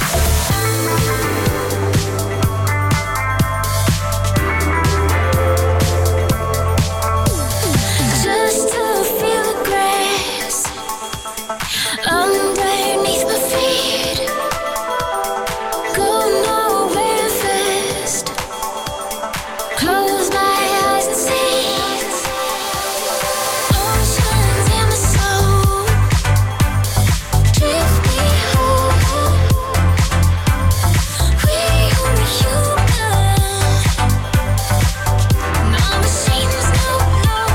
Just to feel the grass underneath my feet. Go nowhere fast. Close my eyes and see oceans in my soul. Drift me home. We only human. No machines, no law.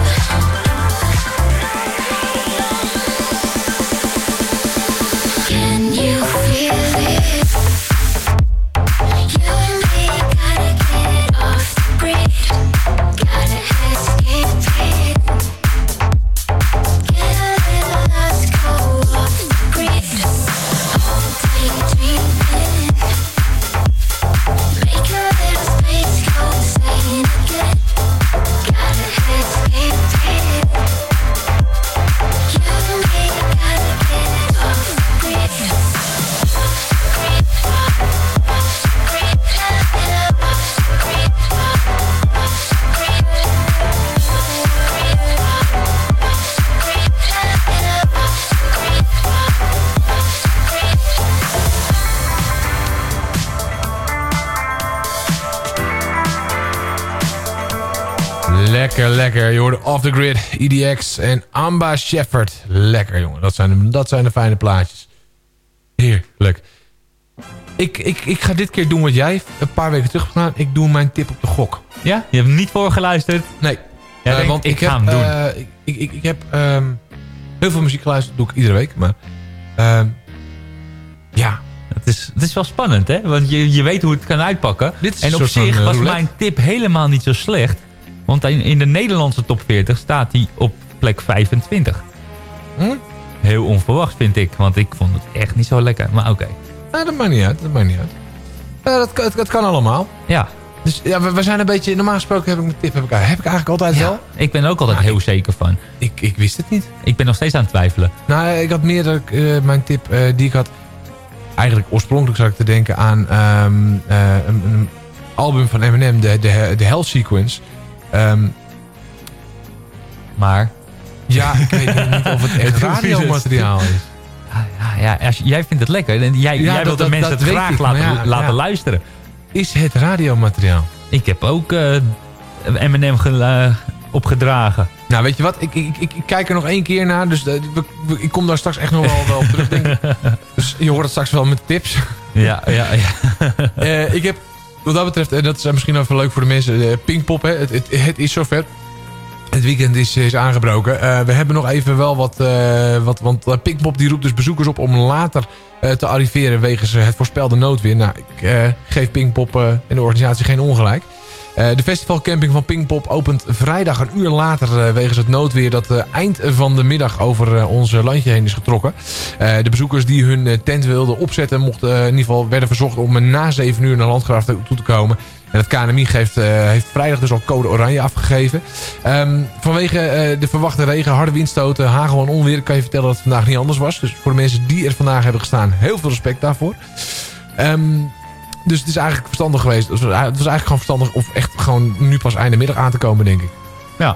Can you feel it? You and me gotta get off the grid. Gotta escape it. Get a little lost, go off the grid. All day dreaming. Make a little space, go sane again. Gotta escape it. You and me gotta get off the grid. Off the grid, off the grid, off the grid, off the grid, off the grid, Lekker, lekker. Je hoorde Off The Grid, E D X en Amba Shepherd. Lekker, jongen. Dat zijn de, dat zijn de fijne plaatjes. Heerlijk. Ik, ik, ik ga dit keer doen wat jij een paar weken terug hebt gedaan. Ik doe mijn tip op de gok. Ja? Je hebt hem niet voorgeluisterd? Nee. Ja, Uh, denk, want ik, ik, ga heb, hem doen. uh, ik, ik, ik, ik heb um, heel veel muziek geluisterd. Dat doe ik iedere week. Maar um, ja... Het is, het is wel spannend, hè? Want je, je weet hoe het kan uitpakken. Dit is en een op soort van, zich uh, was roulette. mijn tip helemaal niet zo slecht. Want in, in de Nederlandse top veertig staat hij op plek vijfentwintig. Hm? Heel onverwacht, vind ik. Want ik vond het echt niet zo lekker. Maar oké. Nou, dat maakt niet uit. Dat maakt niet uit. Uh, dat, dat, dat kan allemaal. Ja. Dus ja, we, we zijn een beetje... Normaal gesproken heb ik mijn tip heb ik, heb ik eigenlijk altijd Ja, wel. ik ben ook altijd Nou, heel zeker van. Ik, ik wist het niet. Ik ben nog steeds aan het twijfelen. Nou, ik had meer dat ik, uh, mijn tip uh, die ik had... Eigenlijk oorspronkelijk zat ik te denken aan um, uh, een, een album van Eminem, de, de, de Hell Sequence. Um, maar? Ja, ik weet niet of het echt radiomateriaal is. Ja, ja, als, jij vindt het lekker. En jij, Ja, jij dat- wilt de dat- mensen dat het weet graag ik, laten, maar ja, laten ja. luisteren. Is het radiomateriaal? Ik heb ook uh, Eminem ge, uh, opgedragen. Nou, weet je wat? Ik, ik, ik, ik kijk er nog één keer naar. Dus uh, we, we- ik kom daar straks echt nog wel, wel op terug, denk ik. Dus je hoort het straks wel met tips. Ja, ja, ja. uh, ik heb, wat dat betreft, en dat is misschien even leuk voor de mensen. Uh, Pinkpop, hè. Het, het, het is zover. Het weekend is, is aangebroken. Uh, we hebben nog even wel wat... Uh, wat want uh, Pinkpop die roept dus bezoekers op om later uh, te arriveren wegens uh, het voorspelde noodweer. Nou, ik uh, geef Pinkpop uh, en de organisatie geen ongelijk. Uh, de festivalcamping van Pinkpop opent vrijdag een uur later uh, wegens het noodweer dat uh, eind van de middag over uh, ons landje heen is getrokken. Uh, de bezoekers die hun uh, tent wilden opzetten mochten uh, in ieder geval werden verzocht om uh, na zeven uur naar Landgraaf toe te komen. En het K N M I geeft, uh, heeft vrijdag dus al code oranje afgegeven. Um, vanwege uh, de verwachte regen, harde windstoten, hagel en onweer kan je vertellen dat het vandaag niet anders was. Dus voor de mensen die er vandaag hebben gestaan, heel veel respect daarvoor. Um, dus het is eigenlijk verstandig geweest. Het was eigenlijk gewoon verstandig om echt gewoon nu pas einde middag aan te komen, denk ik. Ja.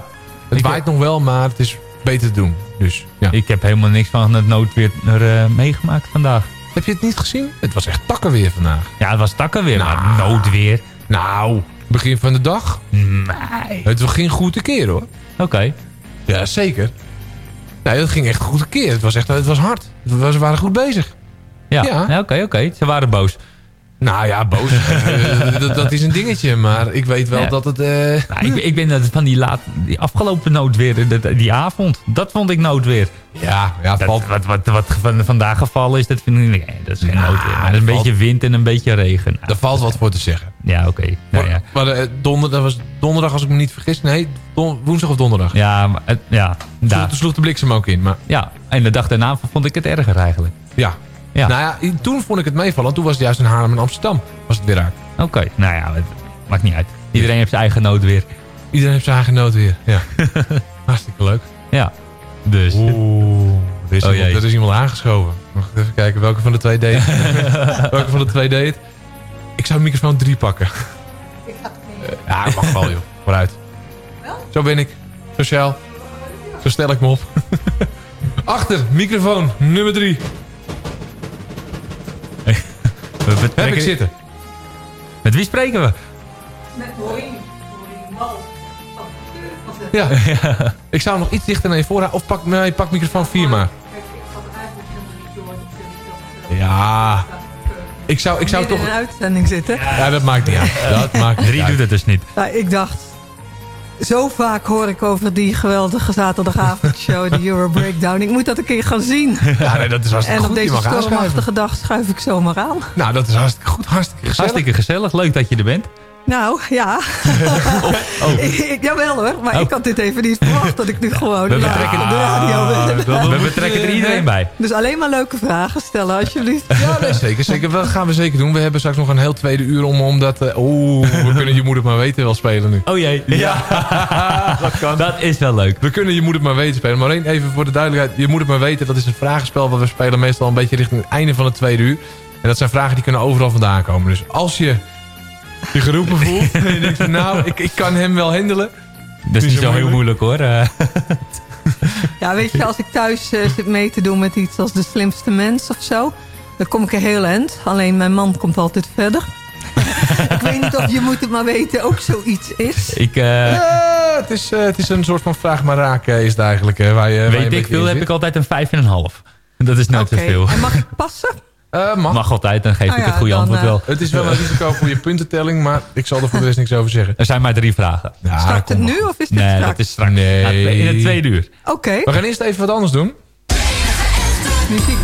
Het Ik waait nog wel, maar het is beter te doen. Dus, ja. Ik heb helemaal niks van het noodweer uh, meegemaakt vandaag. Heb je het niet gezien? Het was echt takkenweer vandaag. Ja, het was takkenweer, Nou. maar noodweer. Nou, begin van de dag. Nee. Het ging goed tekeer hoor. Oké. Okay. Ja, zeker. Nee, dat ging echt goed tekeer. Het was echt, het was hard. Ze waren goed bezig. Ja, Ja. oké, ja, oké. Okay, okay. Ze waren boos. Nou ja, boos. uh, dat, dat is een dingetje, maar ik weet wel ja. dat het... Uh... Nou, ik, ik ben dat van die, laat, die afgelopen noodweer, die, die avond, dat vond ik noodweer. Ja, ja dat, valt... wat, wat, wat van, vandaag gevallen is, dat vind ik nee, dat is geen nou, noodweer. Maar dat is een valt... beetje wind en een beetje regen. Nou, Daar valt wat voor te zeggen. Ja, oké. Okay. Nou, ja. Maar, maar uh, donder, dat was donderdag, als ik me niet vergis. Nee, don, woensdag of donderdag. Ja, maar, uh, ja. Toen sloeg de bliksem ook in. Maar... Ja, en de dag daarna vond ik het erger eigenlijk. Ja. Ja. Nou ja, toen vond ik het meevallen. Toen was het juist in Haarlem en Amsterdam. Was het weer raar. Oké, okay. Nou ja, het maakt niet uit. Iedereen heeft zijn eigen noodweer. Iedereen heeft zijn eigen noodweer, ja. Hartstikke leuk. Ja, dus. Oeh, er is, oh, iemand, er is iemand aangeschoven. Mag ik even kijken welke van de twee deed. welke van de twee deed. Ik zou microfoon drie pakken. Ik ga het niet. Ja, mag wel joh. Vooruit. Wel? Zo ben ik. Sociaal. Zo stel ik me op. Achter, microfoon nummer drie. Heb ik zitten. Met wie spreken we? Met Maureen. Ja. ja. Ik zou nog iets dichter naar je voorhouden. Of pak, nee, pak microfoon vier maar. Ja. Ik zou, ik zou toch... in een uitzending zitten. Ja, dat maakt niet uit. Dat maakt niet Drie uit. doet het dus niet. Nou, ik dacht... Zo vaak hoor ik over die geweldige zaterdagavondshow, de Euro Breakdown. Ik moet dat een keer gaan zien. Ja, nee, dat is hartstikke en goed. op deze stormachtige dag schuif ik zomaar aan. Nou, dat is hartstikke goed. Hartstikke gezellig. Hartstikke gezellig. Leuk dat je er bent. Nou, ja. oh, oh. ik, ik, jawel hoor, maar oh. ik had dit even niet verwacht dat ik nu gewoon we ja, betrekken, op de radio ben. We betrekken er iedereen bij. Dus alleen maar leuke vragen stellen, alsjeblieft. Ja, nee, zeker, zeker. Dat gaan we zeker doen. We hebben straks nog een heel tweede uur om, om dat... Uh, Oeh, we kunnen Je Moet Het Maar Weten wel spelen nu. Oh jee. Ja, dat kan. Dat is wel leuk. We kunnen Je Moet Het Maar Weten spelen. Maar alleen even voor de duidelijkheid. Je Moet Het Maar Weten, dat is een vragenspel wat we spelen meestal een beetje richting het einde van het tweede uur. En dat zijn vragen die kunnen overal vandaan komen. Dus als je je geroepen voelt en je denkt van nou, ik, ik kan hem wel handelen. Dat is niet zo heel moeilijk hoor. Uh. Ja, weet je, als ik thuis uh, zit mee te doen met iets als De Slimste Mens of zo, dan kom ik er heel eind. Alleen mijn man komt altijd verder. Ik weet niet of Je Moet Het Maar Weten ook zoiets is. Ik, uh... ja, het, is, uh, het is een soort van vraag maar raak uh, is het eigenlijk. Uh, waar je, weet waar je ik veel, heb ik altijd een vijf en een half. Dat is nooit okay. te veel. En mag ik passen? Uh, mag. mag altijd, dan geef nou ik ja, het goede dan, antwoord uh, wel. Het is wel een risico voor je puntentelling, maar ik zal er voor de rest niks over zeggen. Er zijn maar drie vragen. Ja, Start het nu of is dit nee, straks? dat is straks. Nee. In het tweede uur. Oké. Okay. We gaan eerst even wat anders doen. Muziek.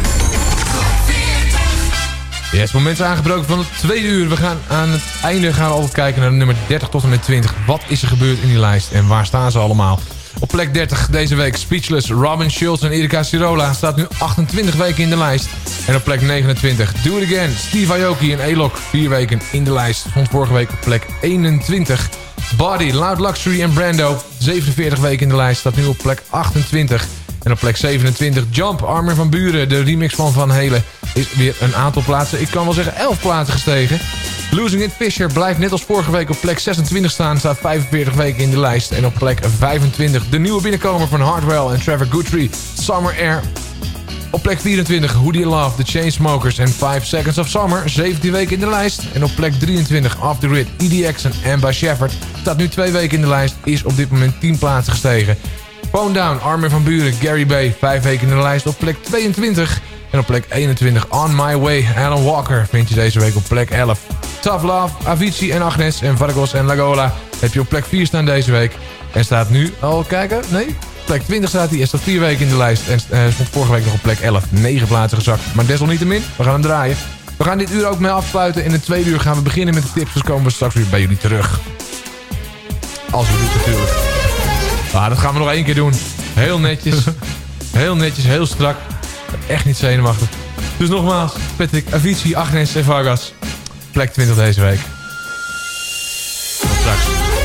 Ja, het moment is aangebroken van het tweede uur. We gaan aan het einde gaan we altijd kijken naar de nummer dertig tot en met twintig. Wat is er gebeurd in die lijst en waar staan ze allemaal? Op plek dertig deze week Speechless, Robin Schulz en Erika Sirola staat nu achtentwintig weken in de lijst. En op plek negenentwintig Do It Again, Steve Aoki en A-Lock, vier weken in de lijst. Stond vorige week op plek eenentwintig. Body, Loud Luxury en Brando, zevenenveertig weken in de lijst, staat nu op plek achtentwintig. En op plek zevenentwintig Jump, Armin van Buuren, de remix van Van Helen, is weer een aantal plaatsen, ik kan wel zeggen elf plaatsen gestegen. Losing It Fisher blijft net als vorige week op plek zesentwintig staan, staat vijfenveertig weken in de lijst. En op plek vijfentwintig de nieuwe binnenkomer van Hardwell en Trevor Guthrie, Summer Air. Op plek vierentwintig Who Do You Love, The Chainsmokers en five Seconds of Summer, zeventien weken in de lijst. En op plek drieëntwintig Off The Grid, E D X en Amber Shepherd, staat nu twee weken in de lijst, is op dit moment tien plaatsen gestegen. Phone Down, Armin van Buuren, Gary Bay, vijf weken in de lijst op plek tweeëntwintig. En op plek eenentwintig On My Way, Alan Walker vind je deze week op plek elf. Tough Love, Avicii en Agnes en Vargos en Lagola heb je op plek vier staan deze week. En staat nu, al kijken, nee, plek twintig staat hij en staat vier weken in de lijst. En uh, stond vorige week nog op plek elf, negen plaatsen gezakt. Maar desalniettemin, we gaan hem draaien. We gaan dit uur ook mee afsluiten. In het tweede uur gaan we beginnen met de tips, dus komen we straks weer bij jullie terug. Als we doen natuurlijk. Maar dat gaan we nog één keer doen. Heel netjes. Heel netjes, heel strak. Echt niet zenuwachtig. Dus nogmaals, Patrick, Avicii, Agnes en Vargas. Plek twintig deze week. Tot straks.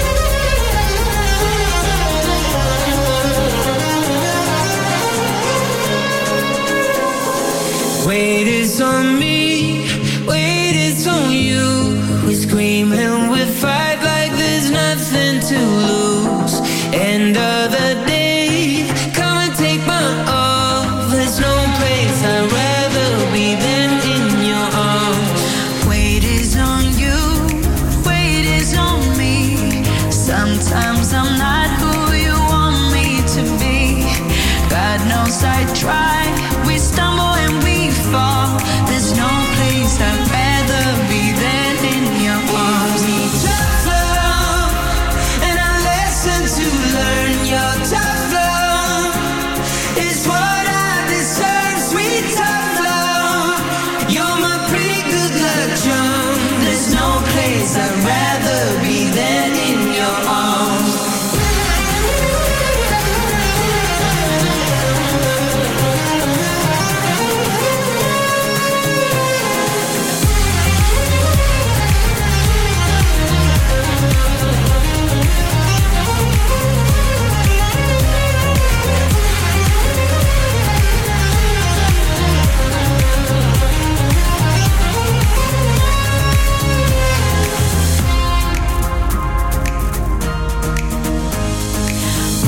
Wait is on me, wait is on you. We scream and we fight like there's nothing to lose. And other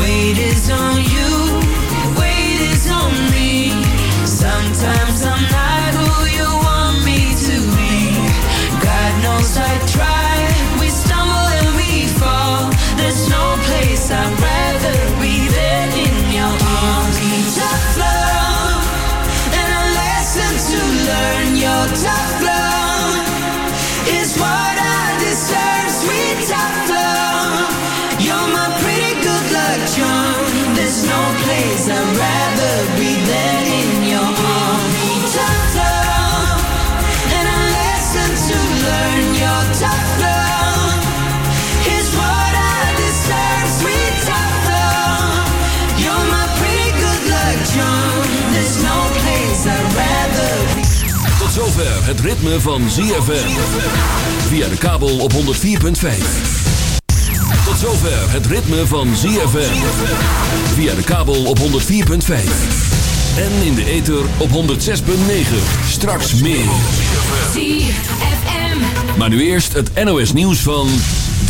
Weight is on you, weight is on me. Sometimes I'm not who you want me to be. God knows I try, we stumble and we fall. There's no place I'd rather be than in your arms. Tough love, and a lesson to learn. Your tough love is what I deserve. Sweet tough love, you're my pretty good luck charm. There's no place I'd rather be than in your arms. Tough love, and a lesson to learn. Your tough love is what I deserve. Sweet tough love, you're my pretty good luck charm. There's no place I'd rather be. Tot zover het ritme van Z F M. Via de kabel op honderd vier punt vijf. Tot zover het ritme van Z F M. Via de kabel op honderd vier punt vijf. En in de ether op honderd zes punt negen. Straks meer. Z F M. Maar nu eerst het N O S nieuws van